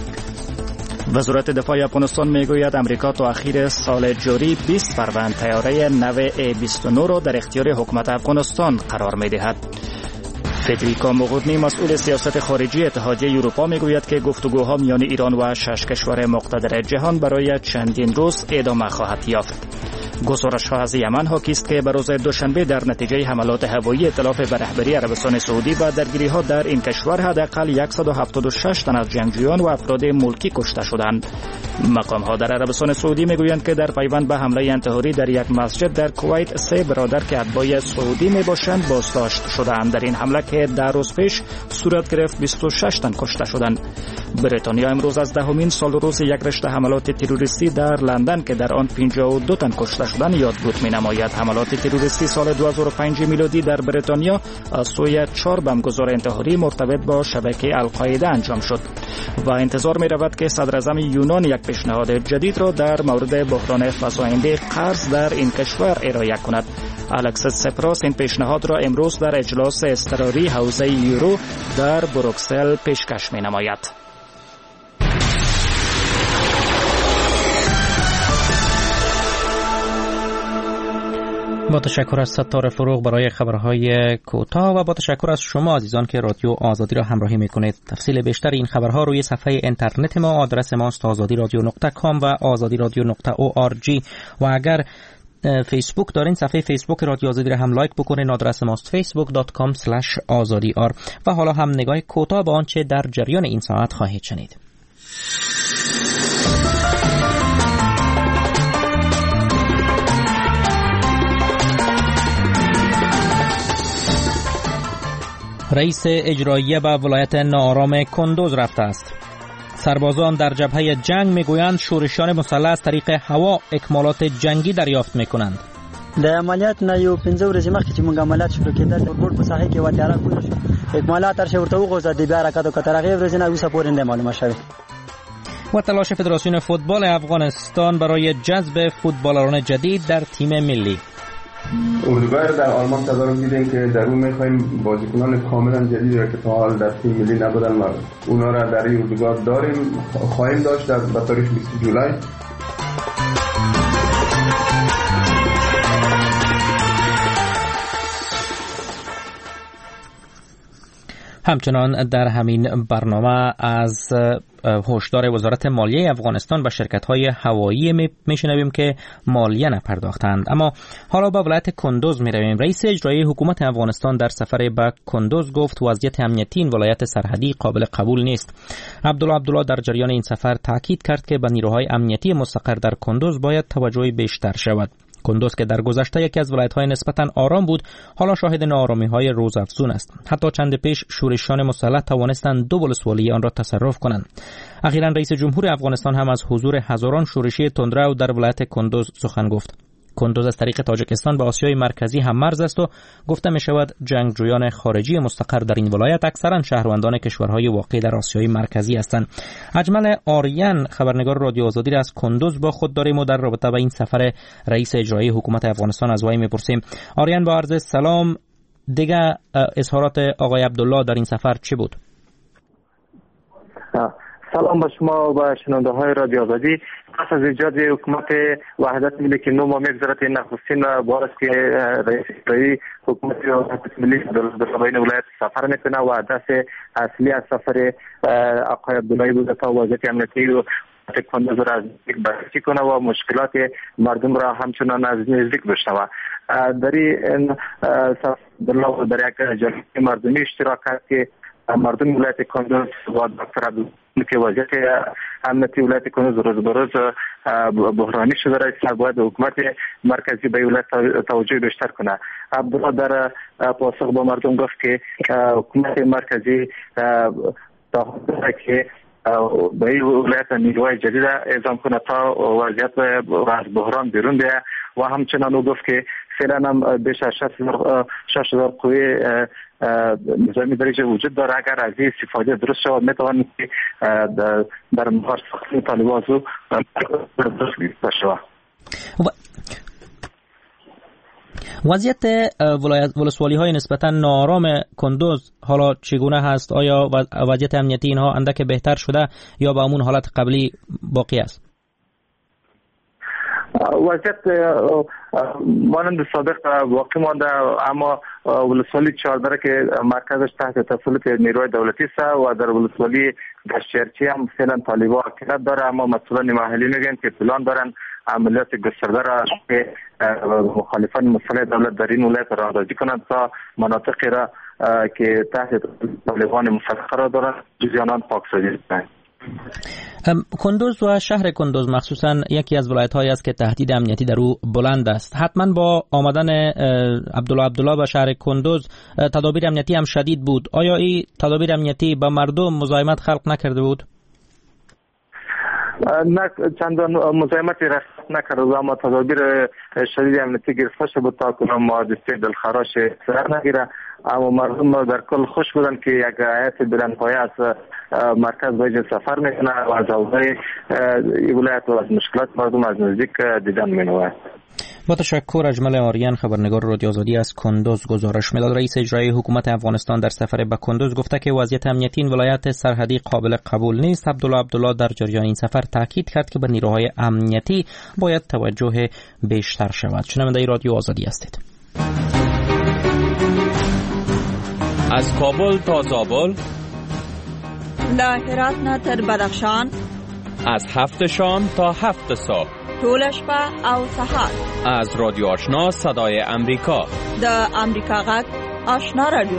وزارت دفاع افغانستان میگوید امریکا تا اخیر سال جاری بیست فروند طیاره نو ای بیست و نه را در اختیار حکومت افغانستان قرار میدهد. فدریکا موغودنی مسئول سیاست خارجی اتحادیه اروپا میگوید که گفتگوها میان ایران و شش کشور مقتدر جهان برای چندین روز ادامه خواهد یافت. گزارش‌ها از یمن حاکی است که به روز دوشنبه در نتیجه حملات هوایی ائتلاف به رهبری عربستان سعودی و درگیری‌ها در این کشور حداقل صد و هفتاد و شش تن از جنگجویان و افراد ملکی کشته شدند. مقام‌ها در عربستان سعودی میگویند که در پیوند به حمله انتحاری در یک مسجد در کویت سه برادر که اتباع سعودی میباشند بازداشت شدند. در این حمله که در روز پیش صورت گرفت بیست و شش تن کشته شدند. بریتانیا امروز از دهمین سال روز یک رشته حملات تروریستی در لندن که در آن پنجاه و دو تن کشته شدن یادبود می‌نماید. حملات تروریستی سال دو هزار و پنج میلادی در بریتانیا از سوی چهار بمبگذار انتحاری مرتبط با شبکه القاعده انجام شد و انتظار می‌رود که صدر اعظم یونان یک پیشنهاد جدید را در مورد بحران فزاینده قرض در این کشور ارائه کند. الکسیس سپراس این پیشنهاد را امروز در اجلاس اضطراری حوزه یورو در بروکسل پیشکش می‌نماید. با تشکر از ستار فروغ برای خبرهای کوتاه و با تشکر از شما عزیزان که رادیو آزادی را همراهی میکنید. تفصیل بیشتر این خبرها روی صفحه اینترنت ما، آدرس ماست آزادی رادیو نقطه کام و آزادی رادیو نقطه او آر جی و اگر فیسبوک دارین صفحه فیسبوک رادیو آزادی را هم لایک بکنین، آدرس ماست فیسبوک دات کام اسلش آزادی آر. و حالا هم نگاه کوتاه به آنچه در جریان این ساعت خواهید شنید. رئیس اجراییه به ولایت ناآرام کندوز رفته است. سربازان در جبهه جنگ میگویند شورشیان مسلح از طریق هوا اکمالات جنگی دریافت میکنند. د عملیات نه یو پنځه ورځې مخکې چې موږ عملیات شروع کېدل د ورډ په ساحه کې وتیاره کول شو اکمالات تر ورته وغوښتل د بیا حرکت او کتر هغه ورځې نه اوسه پورې نه معلومه شوه. و تلاش فدراسیون فوتبال افغانستان برای جذب فوتبالران جدید در تیم ملی. اردوگاه در آلمان تدارک دیدیم که در اون می‌خوایم بازیکنان کاملا جدیدی را که تا حال در تیم ملی نبودن و اونا را در این اردوگاه داریم خواهیم داشت در به تاریخ بیست جولای. همچنان در همین برنامه از هشدار وزارت مالیه افغانستان و شرکت‌های هوایی میشنویم که مالیه نپرداختند. اما حالا به ولایت کندوز میرویم. رئیس اجرایی حکومت افغانستان در سفر به کندوز گفت وضعیت امنیتی این ولایت سرحدی قابل قبول نیست. عبدالله عبدالله در جریان این سفر تاکید کرد که به نیروهای امنیتی مستقر در کندوز باید توجه بیشتر شود. کندوز که در گذشته یکی از ولایت‌های نسبتاً آرام بود، حالا شاهد ناآرامی‌های روزافزون است. حتی چند پیش شورشیان مسلح توانستند دو ولسوالی آن را تصرف کنند. اخیراً رئیس جمهور افغانستان هم از حضور هزاران شورشی تندرو در ولایت کندوز سخن گفت. کندوز از طریق تاجیکستان به آسیای مرکزی هم مرز است و گفته می شود جنگجویان خارجی مستقر در این ولایت اکثرا شهروندان کشورهای واقع در آسیای مرکزی هستند. اجمل آریان خبرنگار رادیو آزادی را از کندوز با خود داریم و در رابطه با این سفر رئیس اجرایی حکومت افغانستان از وی میپرسیم. آریان، با عرض سلام، دیگه اظهارات آقای عبدالله در این سفر چی بود؟ سلام به شما و شنونده های رادیو آزادی. پس از ایجاد حکومت وحدت ملی که نو ماه میگذرد، این نخستین بار است که رئیس اجرایی حکومت وحدت ملی در بین ولایت سفر میکنه و هدف اصلی از سفر آقای عبدالله بوده تا وضعیت امنیتی و کندوز را از نزدیک بررسی کنه و مشکلات مردم را همچنان از نزدیک بشنوه. در این سفر در یک جلسه مردمی اشتراک کرد که مردم ولایت کندوز و دکتر عبدالله که وضعیت امنیتی ولایت کندوز روز به روز بحرانی شده است، باید حکومت مرکزی به ولایت توجه بیشتر کنه. عبدالله در پاسخ به مردم گفت که حکومت مرکزی تعهد دارد که به این ولایت نیروهای جدید اعزام کنه تا وضعیت از بحران بیرون بیاید و همچنان او گفت که فعلا هم بیش از شش هزار قوه نظامی درجه وجود داره. اگر از این استفاده درست شود میتوانیم که در مهار ساختن طالبان رو درست شود. وضعیت ولسوالی های نسبتا ناآرام کندوز حالا چگونه هست؟ آیا وضعیت امنیتی اینها اندک بهتر شده یا به همون حالت قبلی باقی است؟ وضعیت مانند سابق باقی مانده، اما ولسوالی چهارده که مرکزش تحت تسلط نیروی دولتی است و در ولسوالی دشتیرچی هم فعلا طالبان حکومت داره، اما مسئولان محلی میگن که پلان دارن عملیات گسترده را که مخالفان مسلح دولت در این ولایت راهداری کنند تا مناطقی را که تحت طالبان مسلح قرار دارند جزئی آنان پاکسازی کنند. کندوز و شهر کندوز مخصوصا یکی از ولایت‌هایی است که تهدید امنیتی در او بلند است. حتما با آمدن عبدالله عبدالله به شهر کندوز تدابیر امنیتی هم شدید بود. آیا این تدابیر امنیتی با مردم مزاحمت خلق نکرده بود؟ نه، چندان مزاحمتی رخ نکرده، اما تدابیر شدید امنیتی گرفته شده بود تا کنم حادثه دلخراش سر نگیره. اما مردم در کل خوش بودن که یک هیئت بلندپایه از مرکز به سفر میکنه و از اوضاع ولایت و از مشکلات مردم از نزدیک دیدن مینواد. با تشکر. اجمل آریان خبرنگار رادیو آزادی از کندوز گزارش میداد. رئیس اجرایی حکومت افغانستان در سفر به کندوز گفته که وضعیت امنیتی این ولایت سرحدی قابل قبول نیست. عبدالله عبدالله در جریان این سفر تاکید کرد که به نیروهای امنیتی باید توجه بیشتر شود. شنونده رادیو آزادی هستید. از کابل تا زابل، له هرات نه تر بدخشان، از هفت شام تا هفت صبح، ټول شپه او سهار، از رادیو آشنا صدای امریکا، د امریکا غږ آشنا رادیو.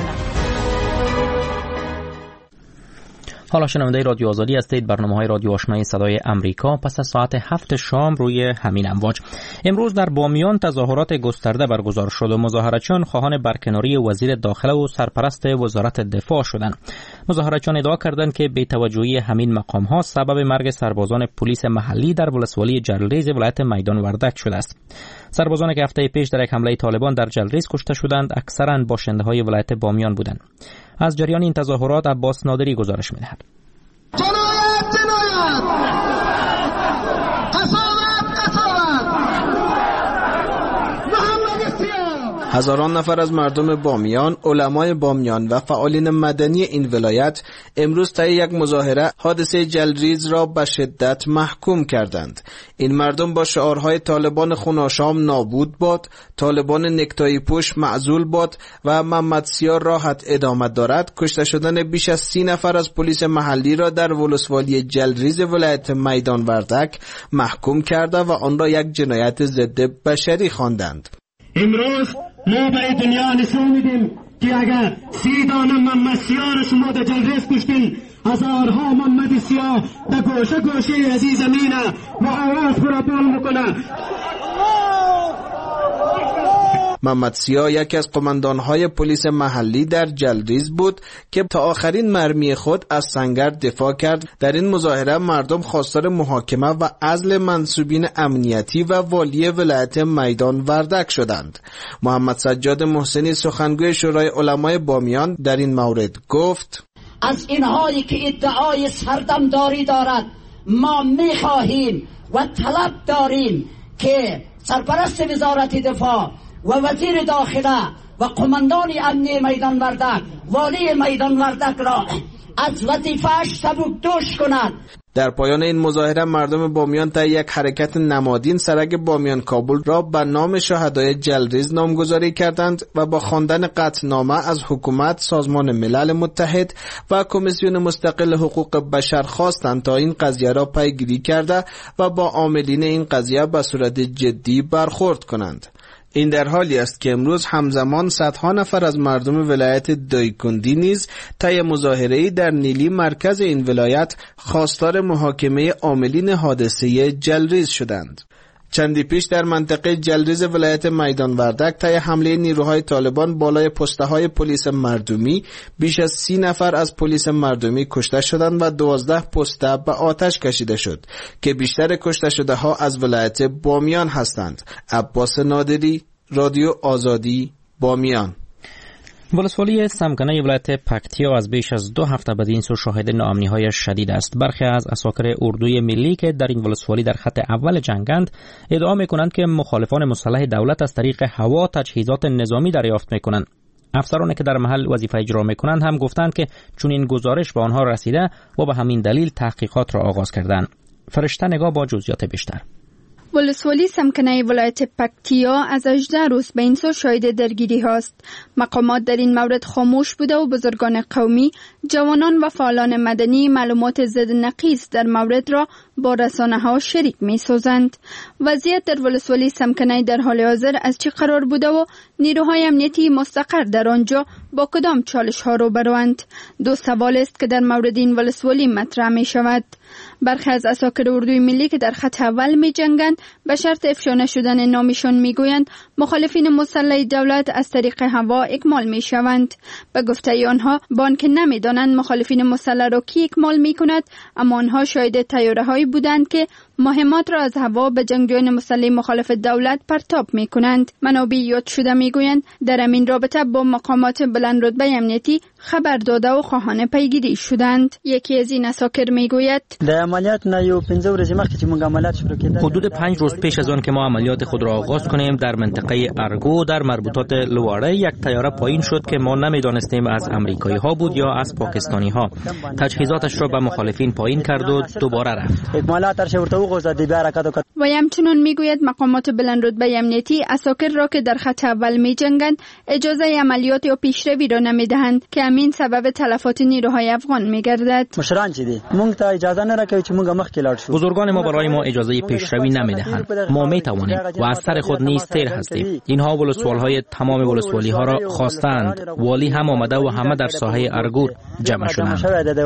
حالا شنونده رادیو آزادی هستید. برنامه‌های رادیو آشنای صدای امریکا پس از ساعت هفت شام روی همین امواج. امروز در بامیان تظاهرات گسترده برگزار شد و مظاهرچیان خواهان برکناری وزیر داخله و سرپرست وزارت دفاع شدند. مظاهرچیان ادعا کردند که بی‌توجهی همین مقام‌ها سبب مرگ سربازان پلیس محلی در ولسوالی جلریز ولایت میدان وردک شده است. سربازانی که هفته پیش در یک حمله طالبان در جلریز کشته شدند اکثراً باشنده‌های ولایت بامیان بودند. از جریان این تظاهرات عباس نادری گزارش می‌دهد. جنایت جنایت، قساوت قساوت، محمد سیاه هزاران نفر از مردم بامیان، علمای بامیان و فعالین مدنی این ولایت امروز طی یک مظاهره حادثه جلریز را به شدت محکوم کردند. این مردم با شعارهای طالبان خوناشام نابود باد، طالبان نکتایی پوش معزول باد و محمد سیار راحت ادامه دارد کشته شدن بیش از سی نفر از پلیس محلی را در ولسوالی جلریز ولایت میدان وردک محکوم کرده و آن را یک جنایت ضد بشری خواندند. امروز ما برای دنیا نشون میدیم که اگر سی دانه محمد سیاه شما در جلریز کشتین، هزارها محمد سیاه در گوشه گوشه از این زمینه و آواز برابر میکنه. محمد سیاه یکی از قماندانهای پلیس محلی در جلریز بود که تا آخرین مرمی خود از سنگر دفاع کرد. در این مظاهره مردم خواستار محاکمه و عزل منصوبین امنیتی و والی ولایت میدان وردک شدند. محمد سجاد محسنی سخنگوی شورای علمای بامیان در این مورد گفت: از اینهایی که ادعای سردمداری دارد ما میخواهیم و طلب داریم که سرپرست وزارت دفاع و وزیر داخله و قماندان امنی میدان وردک، والی میدان وردک را از وظیفه‌اش سبکدوش کند. در پایان این مظاهره مردم بامیان تا یک حرکت نمادین سرک بامیان کابل را به نام شهدای جلریز نامگذاری کردند و با خواندن قطعنامه از حکومت، سازمان ملل متحد و کمیسیون مستقل حقوق بشر خواستند تا این قضیه را پیگیری کرده و با عاملین این قضیه به صورت جدی برخورد کنند. این در حالی است که امروز همزمان صدها نفر از مردم ولایت دایکندی نیز طی مظاهره‌ای در نیلی مرکز این ولایت خواستار محاکمه عاملین حادثه جلریز شدند. چندی پیش در منطقه جلریز ولایت میدان وردک طی حمله نیروهای طالبان بالای پسته‌های پلیس مردمی بیش از سی نفر از پلیس مردمی کشته شدند و دوازده پسته به آتش کشیده شد که بیشتر کشته شده ها از ولایت بامیان هستند. عباس نادری، رادیو آزادی، بامیان. ولسوالی سمکنه ولایت پکتیا از بیش از دو هفته بدین سو شاهد ناامنی‌های شدید است. برخی از اساکر اردوی ملی که در این ولسوالی در خط اول جنگند ادعا می‌کنند که مخالفان مسلح دولت از طریق هوا تجهیزات نظامی دریافت می‌کنند. افسرانی که در محل وظیفه اجرا می‌کنند هم گفتند که چون این گزارش به آنها رسیده و به همین دلیل تحقیقات را آغاز کردند. فرشته نگاه با جزئیات بیشتر. ولسوالی سمکنه ولایت پکتیا از هجده روز به این سو شاهد درگیری هاست. مقامات در این مورد خاموش بوده و بزرگان قومی، جوانان و فعالان مدنی معلومات ضد نقیض در مورد را با رسانه ها شریک می سازند. وضعیت در ولسوالی سمکنه در حال حاضر از چه قرار بوده و نیروهای امنیتی مستقر در آنجا با کدام چالش ها روبروند؟ دو سوال است که در مورد این ولسوالی مطرح می شود. برخی از اساکر اردوی ملی که در خط اول می جنگند به شرط افشا نشدن نامشان می گویند مخالفین مسلح دولت از طریق هوا اکمال می شوند. به گفته آنها بان که نمی دانند مخالفین مسلح را کی اکمال می کند، اما آنها شاهد تیاره هایی بودند که مهمات را از هوا به جنگجویان مسلح مخالف دولت پرتاب می کنند. منابع یاد شده می گویند در این رابطه با مقامات بلند رتبه امنیتی خبر داده و خواهان پیگیری شدند. یکی از این اساکر می گوید در عملیات نه یو پنځه ورځې مخکې چې موږ عملیات شروع کړل، حدود پنج روز پیش از آن که ما عملیات خود را آغاز کنیم در منطقه ارگو در مربوطات لواره یک طیاره پایین شد که ما نمیدانستیم از امریکایی ها بود یا از پاکستانی ها. تجهیزاتش را به مخالفین پایین کرد و دوباره رفت. اکمالات ارشه ورته وغوښته دی بیا حرکت وکړ. و همچنین میگوید مقامات بلند رتبه امنیتی اساکر را که در خط اول میجنگند اجازه عملیات یا پیشروی را نمیدهند که همین سبب تلفات نیروهای افغان میگردد. مشران چی دی مونږ ته اجازه نه راکوي چې مونږ مخکې لاړ شو. بزرگان ما برای ما اجازه پیشروی نمیدهند. ما میتوانیم و از سر خود نیز تیر هستیم. اینها ولسوالهای تمام ولسوالی ها را خواستند. والی هم آمده و همه در ساحه ارگور جمع شدند.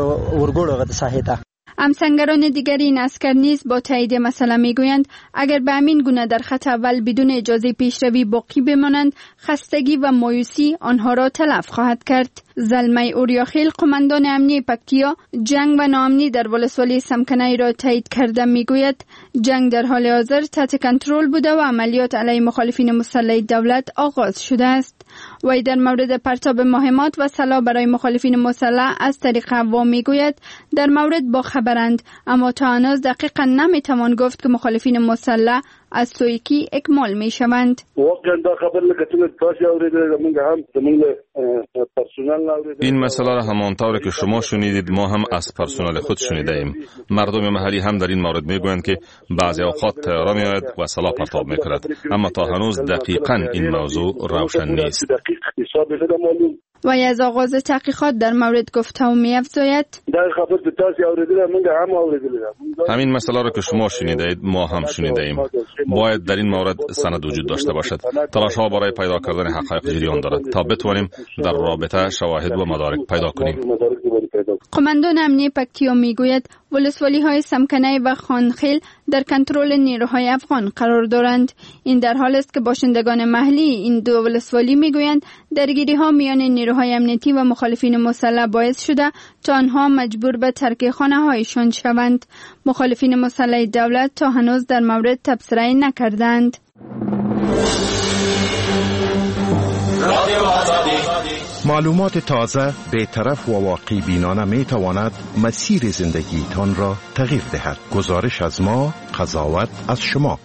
همسنگران دیگر این عسکر نیز با تایید مسئله میگویند اگر به همین گونه در خط اول بدون اجازه پیشروی باقی بمانند خستگی و مایوسی آنها را تلف خواهد کرد. زلمه اوریاخیل قماندان امنی پکتیا جنگ و ناامنی در ولسوالی سمکنه را تایید کرده میگوید جنگ در حال حاضر تحت کنترل بوده و عملیات علیه مخالفین مسلح دولت آغاز شده است. وی در مورد پرتاب مهمات و سلاح برای مخالفین مسلح از طریق هوا میگوید در مورد با خبرند، اما تا هنوز دقیقا نمیتوان گفت که مخالفین مسلح از سوی کی اکمال می شوند. واقعا دا خبر لکتون تاش اوریدل زمونږ هم زمونږ پرسونل اوریدل. این مسئله را همانطور که شما شنیدید ما هم از پرسونل خود شنیده ایم. مردم محلی هم در این مورد میگویند که بعضی اوقات تیاره میآید و سلا پرتاب میکند، اما تا هنوز دقیقاً این موضوع روشن نیست. وی از آغاز تحقیقات در مورد گفته و می افزاید همین مسئله را که شما شنیده اید ما هم شنیده ایم. باید در این مورد سند وجود داشته باشد. تلاش ها برای پیدا کردن حقایق جریان دارد تا بتوانیم در رابطه شواهد و مدارک پیدا کنیم. قماندان امنیه پکتیا میگوید ولسوالی های سمکنه و خانخیل در کنترل نیروهای افغان قرار دارند. این در حال است که باشندگان محلی این دو ولسوالی میگویند درگیری ها میان نیروهای امنیتی و مخالفین مسلح باعث شده تا آنها مجبور به ترک خانه هایشان شوند. مخالفین مسلح دولت تا هنوز در مورد تبصره نکردند. معلومات تازه، بی‌طرف و واقعی بینانه می تواند مسیر زندگیتان را تغییر دهد. گزارش از ما، قضاوت از شما.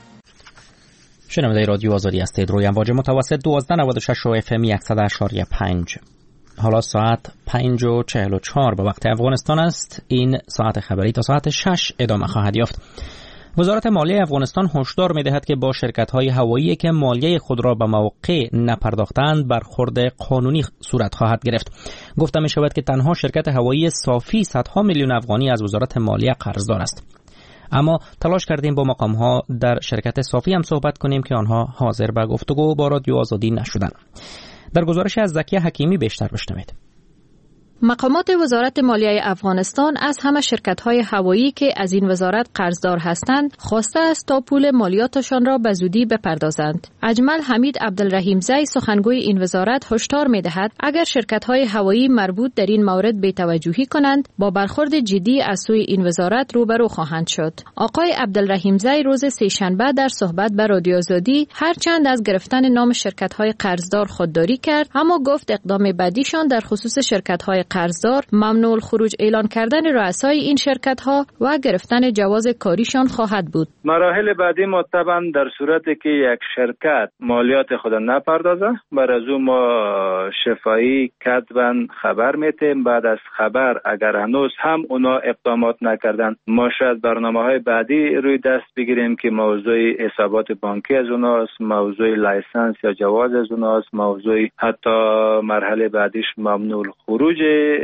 شنونده رادیو آزادی هستید. روی امواج متوسط دوازده نود و شش و اف ام صد و اشاری پنج. حالا ساعت پنج و چهل و چهار به وقت افغانستان است. این ساعت خبری تا ساعت شش ادامه خواهد یافت. وزارت مالیه افغانستان هشدار می‌دهد که با شرکت‌های هوایی که مالیه خود را به موقع نپرداختند برخورد قانونی صورت خواهد گرفت. گفته می‌شود که تنها شرکت هوایی صافی صدها میلیون افغانی از وزارت مالیه قرضدار است. اما تلاش کردیم با مقام‌ها در شرکت صافی هم صحبت کنیم که آنها حاضر به گفتگو با رادیو آزادی نشدند. در گزارش از زکیه حکیمی بیشتر بشنوید. مقامات وزارت مالیه افغانستان از همه شرکت‌های هوایی که از این وزارت قرضدار هستند خواسته است تا پول مالیاتشان را به زودی بپردازند. اجمل حمید عبدالرحیمزی سخنگوی این وزارت هشدار می‌دهد اگر شرکت‌های هوایی مربوط در این مورد بی‌توجهی کنند با برخورد جدی از سوی این وزارت روبرو خواهند شد. آقای عبدالرحیمزی روز سه‌شنبه در صحبت با رادیو آزادی هرچند از گرفتن نام شرکت‌های قرضدار خودداری کرد، اما گفت اقدام بعدیشان در خصوص شرکت‌های قرضدار ممنوع الخروج اعلان کردن رؤسای این شرکت‌ها و گرفتن جواز کاریشان خواهد بود. مراحل بعدی ما طبعا در صورتی که یک شرکت مالیات خود نپردازه بر از اون ما شفاهی کتباً خبر میتیم. بعد از خبر اگر هنوز هم اونا اقدامات نکردن ما شاید برنامه‌های بعدی روی دست بگیریم که موضوع حسابات بانکی از اوناست، موضوع لایسنس یا جواز از اوناست، موضوع حتی مرحله بعدیش ممنوع الخروج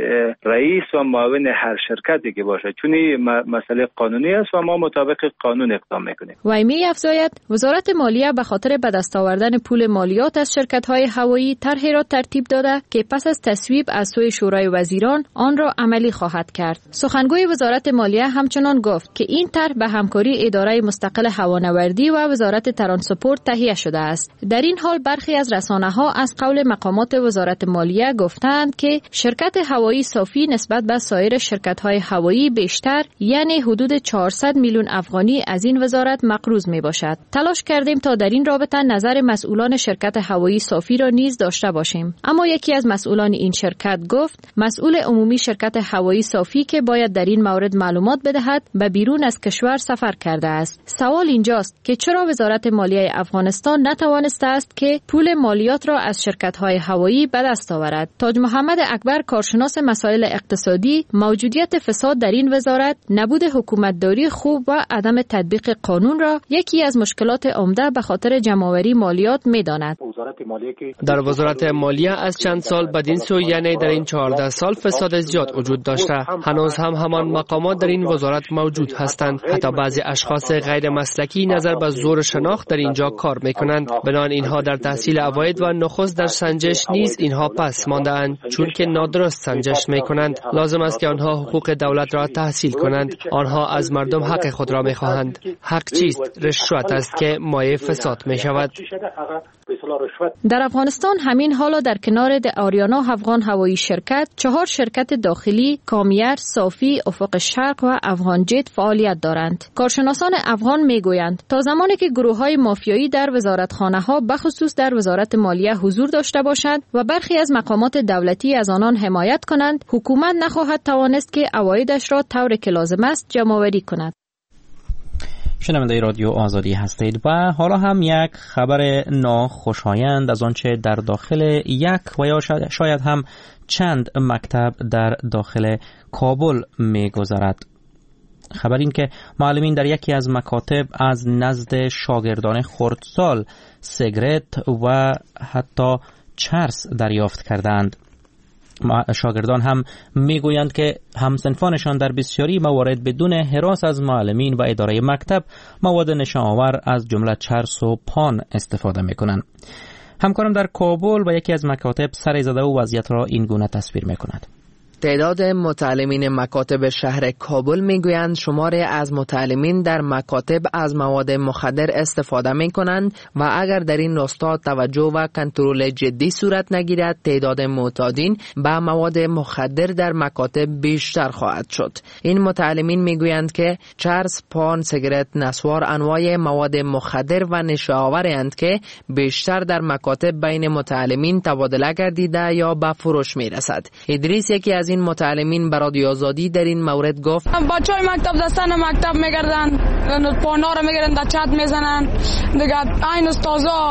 رئیس و معاون هر شرکتی که باشه، چون این مسئله قانونی است و ما مطابق قانون اقدام میکنیم. و می افزاید وزارت مالیه به خاطر به دست آوردن پول مالیات از شرکت‌های هوایی طرحی را ترتیب داده که پس از تصویب از سوی شورای وزیران آن را عملی خواهد کرد. سخنگوی وزارت مالیه همچنان گفت که این طرح به همکاری اداره مستقل هوانوردی و وزارت ترانسپورت تهیه شده است. در این حال برخی از رسانه‌ها از قول مقامات وزارت مالیه گفتند که شرکت هوایی صافی نسبت به سایر شرکت‌های هوایی بیشتر یعنی حدود چهارصد میلیون افغانی از این وزارت مقروض میباشد. تلاش کردیم تا در این رابطه نظر مسئولان شرکت هوایی صافی را نیز داشته باشیم، اما یکی از مسئولان این شرکت گفت مسئول عمومی شرکت هوایی صافی که باید در این مورد معلومات بدهد به بیرون از کشور سفر کرده است. سوال اینجاست که چرا وزارت مالیه افغانستان نتوانسته است که پول مالیات را از شرکت‌های هوایی به دست آورد؟ تاج محمد اکبر کارشناس مسائل اقتصادی موجودیت فساد در این وزارت، نبود حکومتداری خوب و عدم تطبیق قانون را یکی از مشکلات عمده به خاطر جمع‌آوری مالیات می‌داند. در وزارت مالیه از چند سال بدین سو یعنی در این چهارده سال فساد زیاد وجود داشته. هنوز هم همان مقامات در این وزارت موجود هستند. حتی بعضی اشخاص غیر مسلکی نظر به زور شناخت در اینجا کار می‌کنند. بنابراین اینها در تحصیل عواید و نخست در سنجش نیز اینها پس مانده‌اند چون که نادرست سنجش می‌کنند. لازم است که آنها حقوق دولت را تحصیل کنند. آنها از مردم حق خود را می‌خواهند. حق چیست؟ رشوت است که مایه فساد می‌شود. در افغانستان همین حالا در کنار د آریانا افغان هوایی شرکت چهار شرکت داخلی کامیر، صافی، افق شرق و افغان جت فعالیت دارند. کارشناسان افغان میگویند تا زمانی که گروه‌های مافیایی در وزارتخانه‌ها بخصوص در وزارت مالیه حضور داشته باشند و برخی از مقامات دولتی از آنان حمایت کنند، حکومت نخواهد توانست که عوایدش را طوری که لازم است جمع‌آوری کند. شنونده رادیو آزادی هستید و حالا هم یک خبر ناخوشایند از آنچه در داخل یک و یا شاید هم چند مکتب در داخل کابل می‌گذرد. خبر این که معلمین در یکی از مکاتب از نزد شاگردان خردسال سیگرت و حتی چرس دریافت کردند. شاگردان هم میگویند که همسنفانشان در بسیاری موارد بدون هراس از معلمین و اداره مکتب مواد نشان‌آور از جمله چرس و پان استفاده میکنند. همکارم در کابل و یکی از مکاتب سر زده و وضعیت را این گونه تصویر میکند. تعداد متعلمین مکاتب شهر کابل میگویند شماری از متعلمین در مکاتب از مواد مخدر استفاده می کنند و اگر در این راستا توجه و کنترل جدی صورت نگیرد تعداد معتادین به مواد مخدر در مکاتب بیشتر خواهد شد. این متعلمین میگویند که چرس، پان، سیگرت، نسوار انواع مواد مخدر و نشه‌آورند که بیشتر در مکاتب بین متعلمین تبادله گردیده یا به فروش میرسد. ادریس یکی از این متعلمین به رادیو آزادی در این مورد گفت بچهای مکتب دستان مکتب میگردن، پانا رو میگیرن، در چت میزنن، دیگه این استازا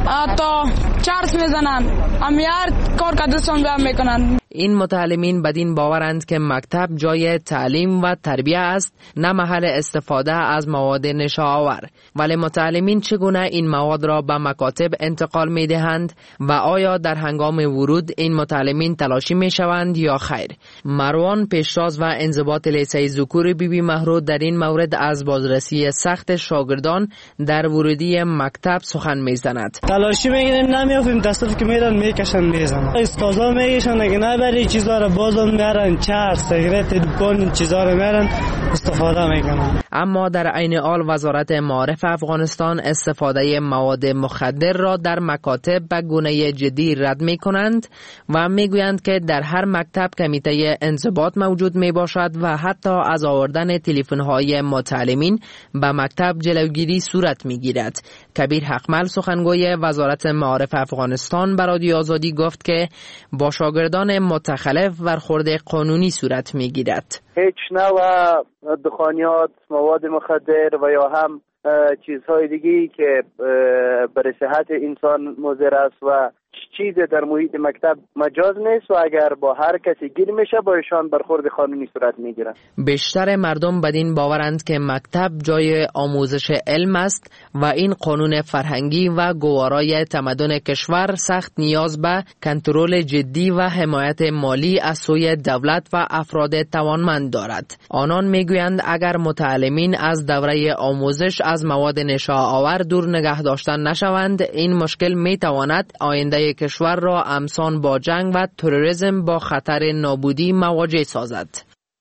تا چرس میزنن، امیار کار کدرسان به هم میکنن. این متعلمین بدین باورند که مکتب جای تعلیم و تربیه است، نه محل استفاده از مواد نشه‌آور. ولی متعلمین چگونه این مواد را به مکاتب انتقال می دهند و آیا در هنگام ورود این متعلمین تلاشی می شوند یا خیر؟ مروان پیشتاز و انضباط لیسه ذکور بی بی مهرود در این مورد از بازرسی سخت شاگردان در ورودی مکتب سخن می زند. تلاشی میگیریم نمیافیم، دستور که میدن میکشن میزنن، استازا میگشن اگه نبری چیزا رو بازم میارن، چرس، سیگرت، دوپان چیزا رو میارن استفاده میکنن. اما در عین حال وزارت معارف افغانستان استفاده مواد مخدر را در مکاتب به گونه جدی رد میکنند و میگویند که در هر مکتب کمیته انضباط موجود میباشد و حتی از آوردن تلفن‌های متعلمین به مکتب جلوگیری صورت میگیرد. کبیر حقمل سخنگوی وزارت معارف افغانستان به رادیو آزادی گفت که با شاگردان متخلف برخورد قانونی صورت میگیرد. هیچ نوع دخانیات، مواد مخدر و یا هم چیزهای دیگی که برای صحت انسان مضر است و چیز در محیط مکتب مجاز نیست و اگر با هر کسی گیر میشه با ایشان برخورد قانونی صورت میگیره. بیشتر مردم بدین باورند که مکتب جای آموزش علم است و این قانون فرهنگی و گوارای تمدن کشور سخت نیاز به کنترل جدی و حمایت مالی از سوی دولت و افراد توانمند دارد. آنان میگویند اگر متعلمین از دوره آموزش از مواد نشه‌آور دور نگه داشتن نشوند این مشکل میتواند آینده کشور را همسان با جنگ و تروریسم با خطر نابودی مواجه سازد.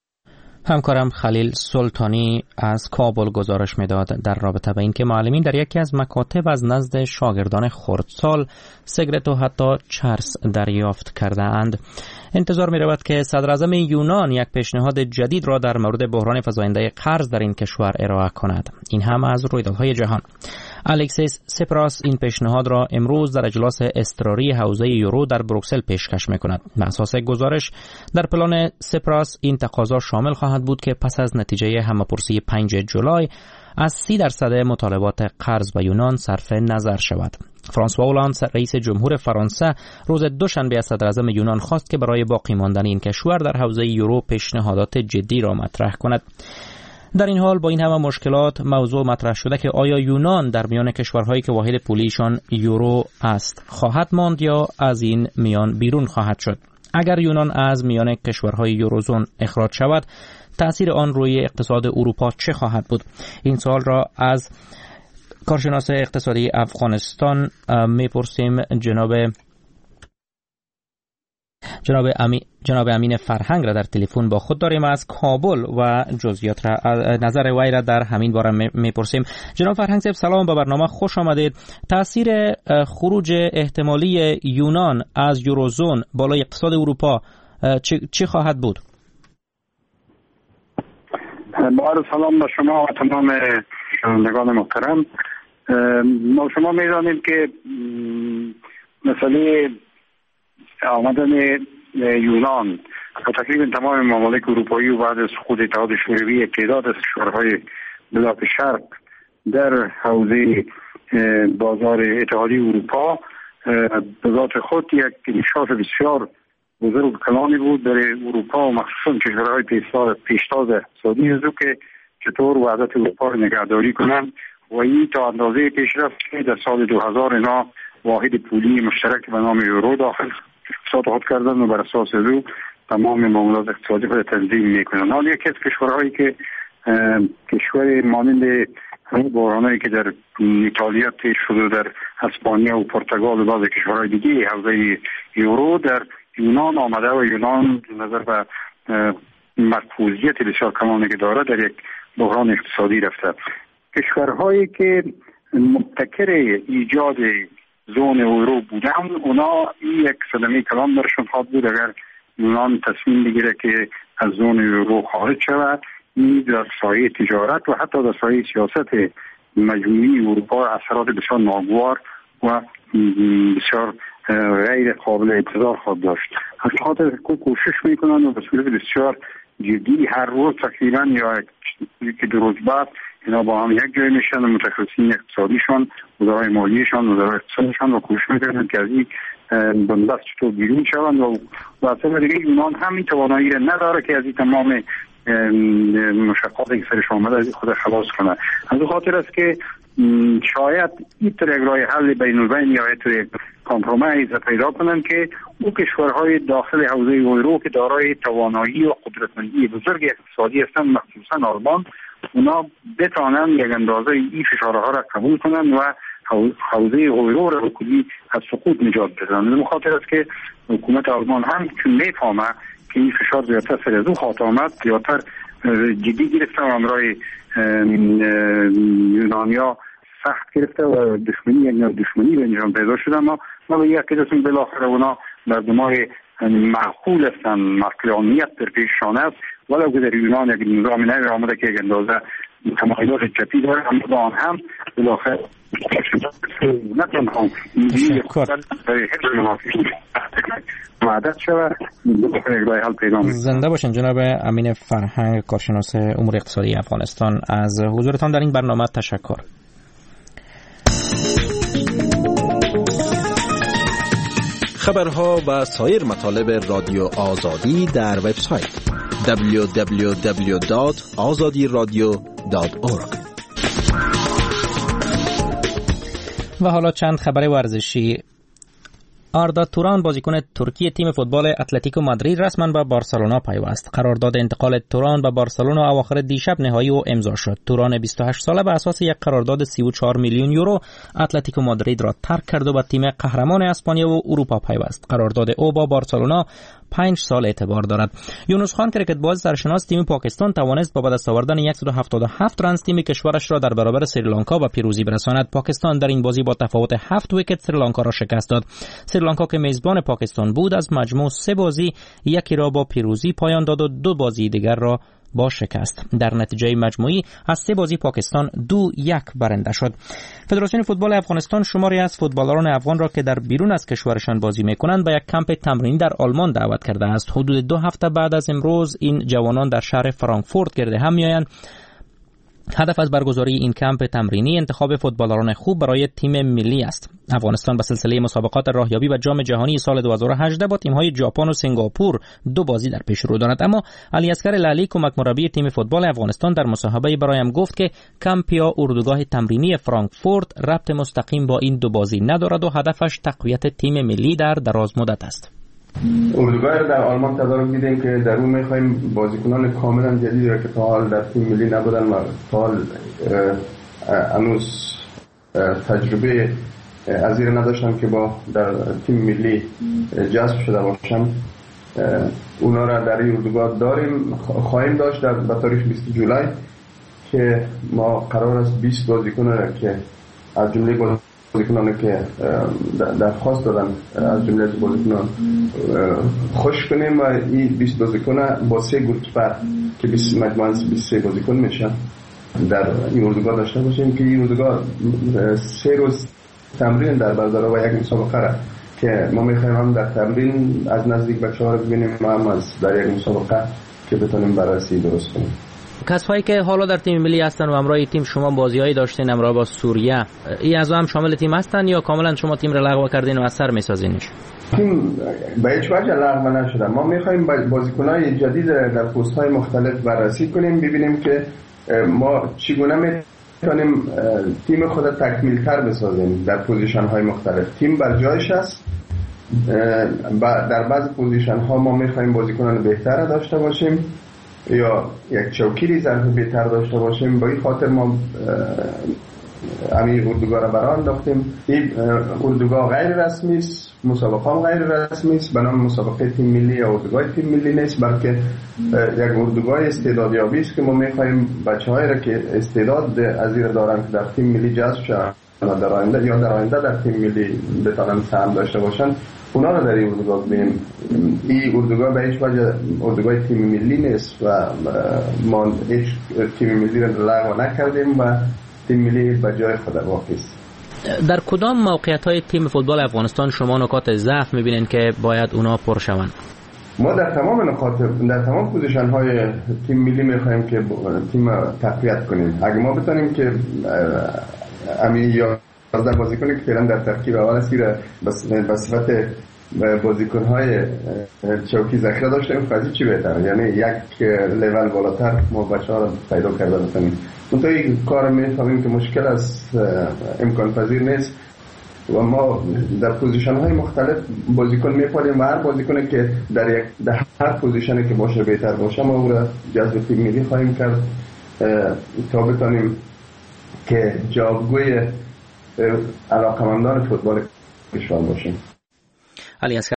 همکارم خلیل سلطانی از کابل گزارش میداد در رابطه با اینکه معلمین در یکی از مکاتب از نزد شاگردان خردسال سیگرت و حتی چرس دریافت کرده اند. انتظار می رود که صدر اعظم یونان یک پیشنهاد جدید را در مورد بحران فزاینده قرض در این کشور ارائه کند. این هم از رویدادهای جهان. الکسیس سپراس این پیشنهاد را امروز در اجلاس اضطراری حوزه یورو در بروکسل پیشکش می‌کند. بر اساس گزارش در پلان سپراس این تقاضا شامل خواهد بود که پس از نتیجه همه‌پرسی پنج جولای از سی درصد مطالبات قرض به یونان صرف نظر شود. فرانسوا اولاند رئیس جمهور فرانسه روز دوشنبه از صدر اعظم یونان خواست که برای باقی ماندن این کشور در حوزه یورو پیشنهادات جدی را مطرح کند. در این حال با این همه مشکلات موضوع مطرح شده که آیا یونان در میان کشورهایی که واحد پولیشان یورو است خواهد ماند یا از این میان بیرون خواهد شد. اگر یونان از میان کشورهای یوروزون اخراج شود تأثیر آن روی اقتصاد اروپا چه خواهد بود؟ این سوال را از کارشناس اقتصادی افغانستان میپرسیم. جناب جناب امین جناب امین فرهنگ را در تلفن با خود داریم از کابل و جزئیات را نظر وی را در همین باره میپرسیم. جناب فرهنگ صاحب سلام، به برنامه خوش آمدید. تاثیر خروج احتمالی یونان از یوروزون بالای اقتصاد اروپا چی خواهد بود؟ با سلام به شما و تمام شنوندگان محترم. ما شما می‌دانیم که مسئله آمدن یونان و تقریبا تمام ممالک اروپایی و بعد از سقوط اتحاد شوروی تعداد از کشورهای بلاک شرق در حوزه بازار اتحادیه اروپا به ذات خود یک انکشاف بسیار بزرگ کلانی بود برای اروپا و مخصوصا کشورهای پیشتاز اقتصادی از که چطور وحدت اروپا رو نگهداری کنند و این تا اندازه پیشرفت که در سال دو هزار اینا واحد پولی مشترک به نام یورو داخل اقتصاد خود کردن و بر اساس او تمام معاملات اقتصادی خود تنظیم میکنن. حالا یکی از کشورهایی که کشور مانند همین بحرانایی که در ایتالیا پیش شده در اسپانیا و پرتغال و بعض کشورهای دیگه حوزه یورو در یونان آمده و یونان نظر به مرکوزیت بسیار کلانی که داره در یک بحران اقتصادی رفته. کشورهایی که مبتکر ایجاد زون یورو بودن اونا این یک صدمه کلان برشون خواهد بود اگر یونان تصمیم بگیره که از زون یورو خارج شود. این در سایه تجارت و حتی در سایه سیاست مجموعی اروپا اثرات بسیار ناگوار و بسیار غیر قابل انتظار خواهد داشت. از خاطر کوشش میکنن و به صورت بسیار جدی هر روز تقریبا یا یکی دو روز بعد اینا با هم یک جای میشن و متخصصین اقتصادیشان، وزرای مالیشان، وزرای اقتصادشان و کوشش میکنن که از این بنبست چطور بیرون شوند و واسه دیگه یونان هم این توانایی را نداره که از این تمام مشکلاتی که سرش آمده از خود خلاص کنه. از اون خاطر است که شاید این طور یک راه حل بین البین یا یک کامپرومایز پیدا کنن که او کشورهای داخل حوزه یورو که دارای توانایی و قدرتمندی بزرگ اقتصادی هستند مخصوصا آلمان اونا بتوانند یک اندازه این فشارها را قبول کنن و حوزه یورو را کلی از سقوط نجات بدن. به خاطر است که حکومت آلمان هم چون میفهمه که این فشار زیادتر سر از او خواهد آمد زیادتر جدی گرفته و امرای یونانیا سخت گرفته و دشمنی یک نوع دشمنی بینشان پیدا شده. اما ما به یک قسم بالاخره اونا مردمای معقول هستند، مقلانیت در پیششان است ولو که در یونان یک نظام نوی آمده که یک اندازه تمایلات چپی داره اما با آن هم بالاخره نتونهم اینجوری وعدت شود راه حل پیدا می‌کنه. زنده باشین جناب امین فرهنگ کارشناس امور اقتصادی افغانستان. از حضورتان در این برنامه تشکر. خبرها و سایر مطالب رادیو آزادی در وبسایت دبلیو دبلیو دبلیو دات آزادی رادیو دات اورگ. و حالا چند خبر ورزشی. آردا توران بازیکن ترکی تیم فوتبال اتلتیکو مادرید رسما به بارسلونا پیوست. قرارداد انتقال توران به بارسلونا اواخر دیشب نهایی و امضا شد. توران بیست و هشت ساله به اساس یک قرارداد سی و چهار میلیون یورو اتلتیکو مادرید را ترک کرد و به تیم قهرمان اسپانیا و اروپا پیوست. قرارداد او با بارسلونا پنج سال اعتبار دارد. یونس خان کرکت باز سرشناس تیم پاکستان توانست با به دست آوردن صد و هفتاد و هفت رن تیم کشورش را در برابر سریلانکا به پیروزی برساند. پاکستان در این بازی با تفاوت هفت ویکت سریلانکا را شکست داد. سریلانکا که میزبان پاکستان بود از مجموع سه بازی یکی را با پیروزی پایان داد و دو بازی دیگر را با شکست. در نتیجه مجموعی از سه بازی پاکستان دو یک برنده شد. فدراسیون فوتبال افغانستان شماری از فوتبالران افغان را که در بیرون از کشورشان بازی می‌کنند به یک کمپ تمرینی در آلمان دعوت کرده است. حدود دو هفته بعد از امروز این جوانان در شهر فرانکفورت گرد هم می‌آیند. هدف از برگزاری این کمپ تمرینی انتخاب فوتبالران خوب برای تیم ملی است. افغانستان به سلسله مسابقات راهیابی به جام جهانی سال دو هزار و هجده با تیم‌های ژاپن و سنگاپور دو بازی در پیش رو دارد. اما علی اصغر لالی کمک مربی تیم فوتبال افغانستان در مصاحبه‌ای برایم گفت که کمپ یا اردوگاه تمرینی فرانکفورت ربط مستقیم با این دو بازی ندارد و هدفش تقویت تیم ملی در دراز مدت است. اردوگاه در آلمان تدارک دیدیم که در اون می‌خوایم بازیکنان کاملا جدیدی را که تا حال در تیم ملی نبودن و تا حال هنوز تجربه از این نداشتن که با در تیم ملی جذب شده باشن اونا را در این اردوگاه داریم خواهیم داشت در به تاریخ بیست جولای که ما قرار است بیست بازیکن را که از جمله بازیکنان که درخواست دادن از جمله بازیکنان خوش کنیم و این بیست بازیکن با سه گروه که بیست مجموعاً بیست و سه بازیکن میشن در این اردوگاه داشته باشیم که این اردوگاه سه روز تمرین در بر داره و یک مسابقه را که ما میخوایم هم در تمرین از نزدیک بچه‌ها رو ببینیم و هم از در یک مسابقه که بتونیم بررسی درست کنیم. کسایی که حالا در تیم ملی هستن و همراه تیم شما بازیایی داشتین همراه با سوریه، این اعضا هم شامل تیم هستن یا کاملا شما تیم را لغو کردین و از سر میسازینش؟ تیم به هیچ وجه لغو نشده. ما میخوایم بازیکن‌های جدید در پست‌های مختلف بررسی کنیم، ببینیم که ما چگونه میتونیم تیم خود تکمیل‌تر بسازیم در پوزیشن‌های مختلف. تیم بر جایش است. در بعض پوزیشن‌ها ما میخوایم بازیکنان بهتر داشته باشیم یا یک چوکیری ظرف بهتر داشته باشیم. با این خاطر ما همین اردوگاه را برای انداختیم. این اردوگاه غیر رسمی است، مسابقه هم غیر رسمی است، به نام مسابقه تیم ملی یا اردوگاه تیم ملی نیست، بلکه یک اردوگاه استعدادیابی است که ما می‌خوایم بچه‌هایی را که استعداد از زیر دارن که در تیم ملی جذب شوند در آینده یا در آینده در تیم ملی بتوانند سهم داشته باشند، اونا رو در این اردوگاه ببینیم. این اردوگاه به هیچ وجه اردوگاه تیم ملی نیست و ما هیچ تیم ملی را لغو نکردیم و تیم ملی به جای خود واقع است. در کدام موقعیت‌های تیم فوتبال افغانستان شما نکات ضعف می‌بینین که باید اونا پر شوند؟ ما در تمام نقاط در تمام پوزیشن‌های تیم ملی می‌خوایم که تیم تقویت کنیم. اگه ما بتونیم که امین یا یازده بازیکنی که فعلا در ترکیب اول است را به صفت بازیکن‌های چوکی ذخیره داشتیم، قضیه چی بهتره؟ یعنی یک لول بالاتر ما بچه‌ها رو پیدا کرده بتونیم. منتها این کار می‌فهمیم که مشکل است، امکان پذیر نیست و ما در پوزیشن‌های مختلف بازیکن می‌پالیم و هر بازیکنی که در یک در هر پوزیشنی که باشه بهتر باشه ما او را جذب تیم ملی خواهیم کرد تا بتونیم که جوابگوی علاقمندان فوتبال کشور باشیم. علی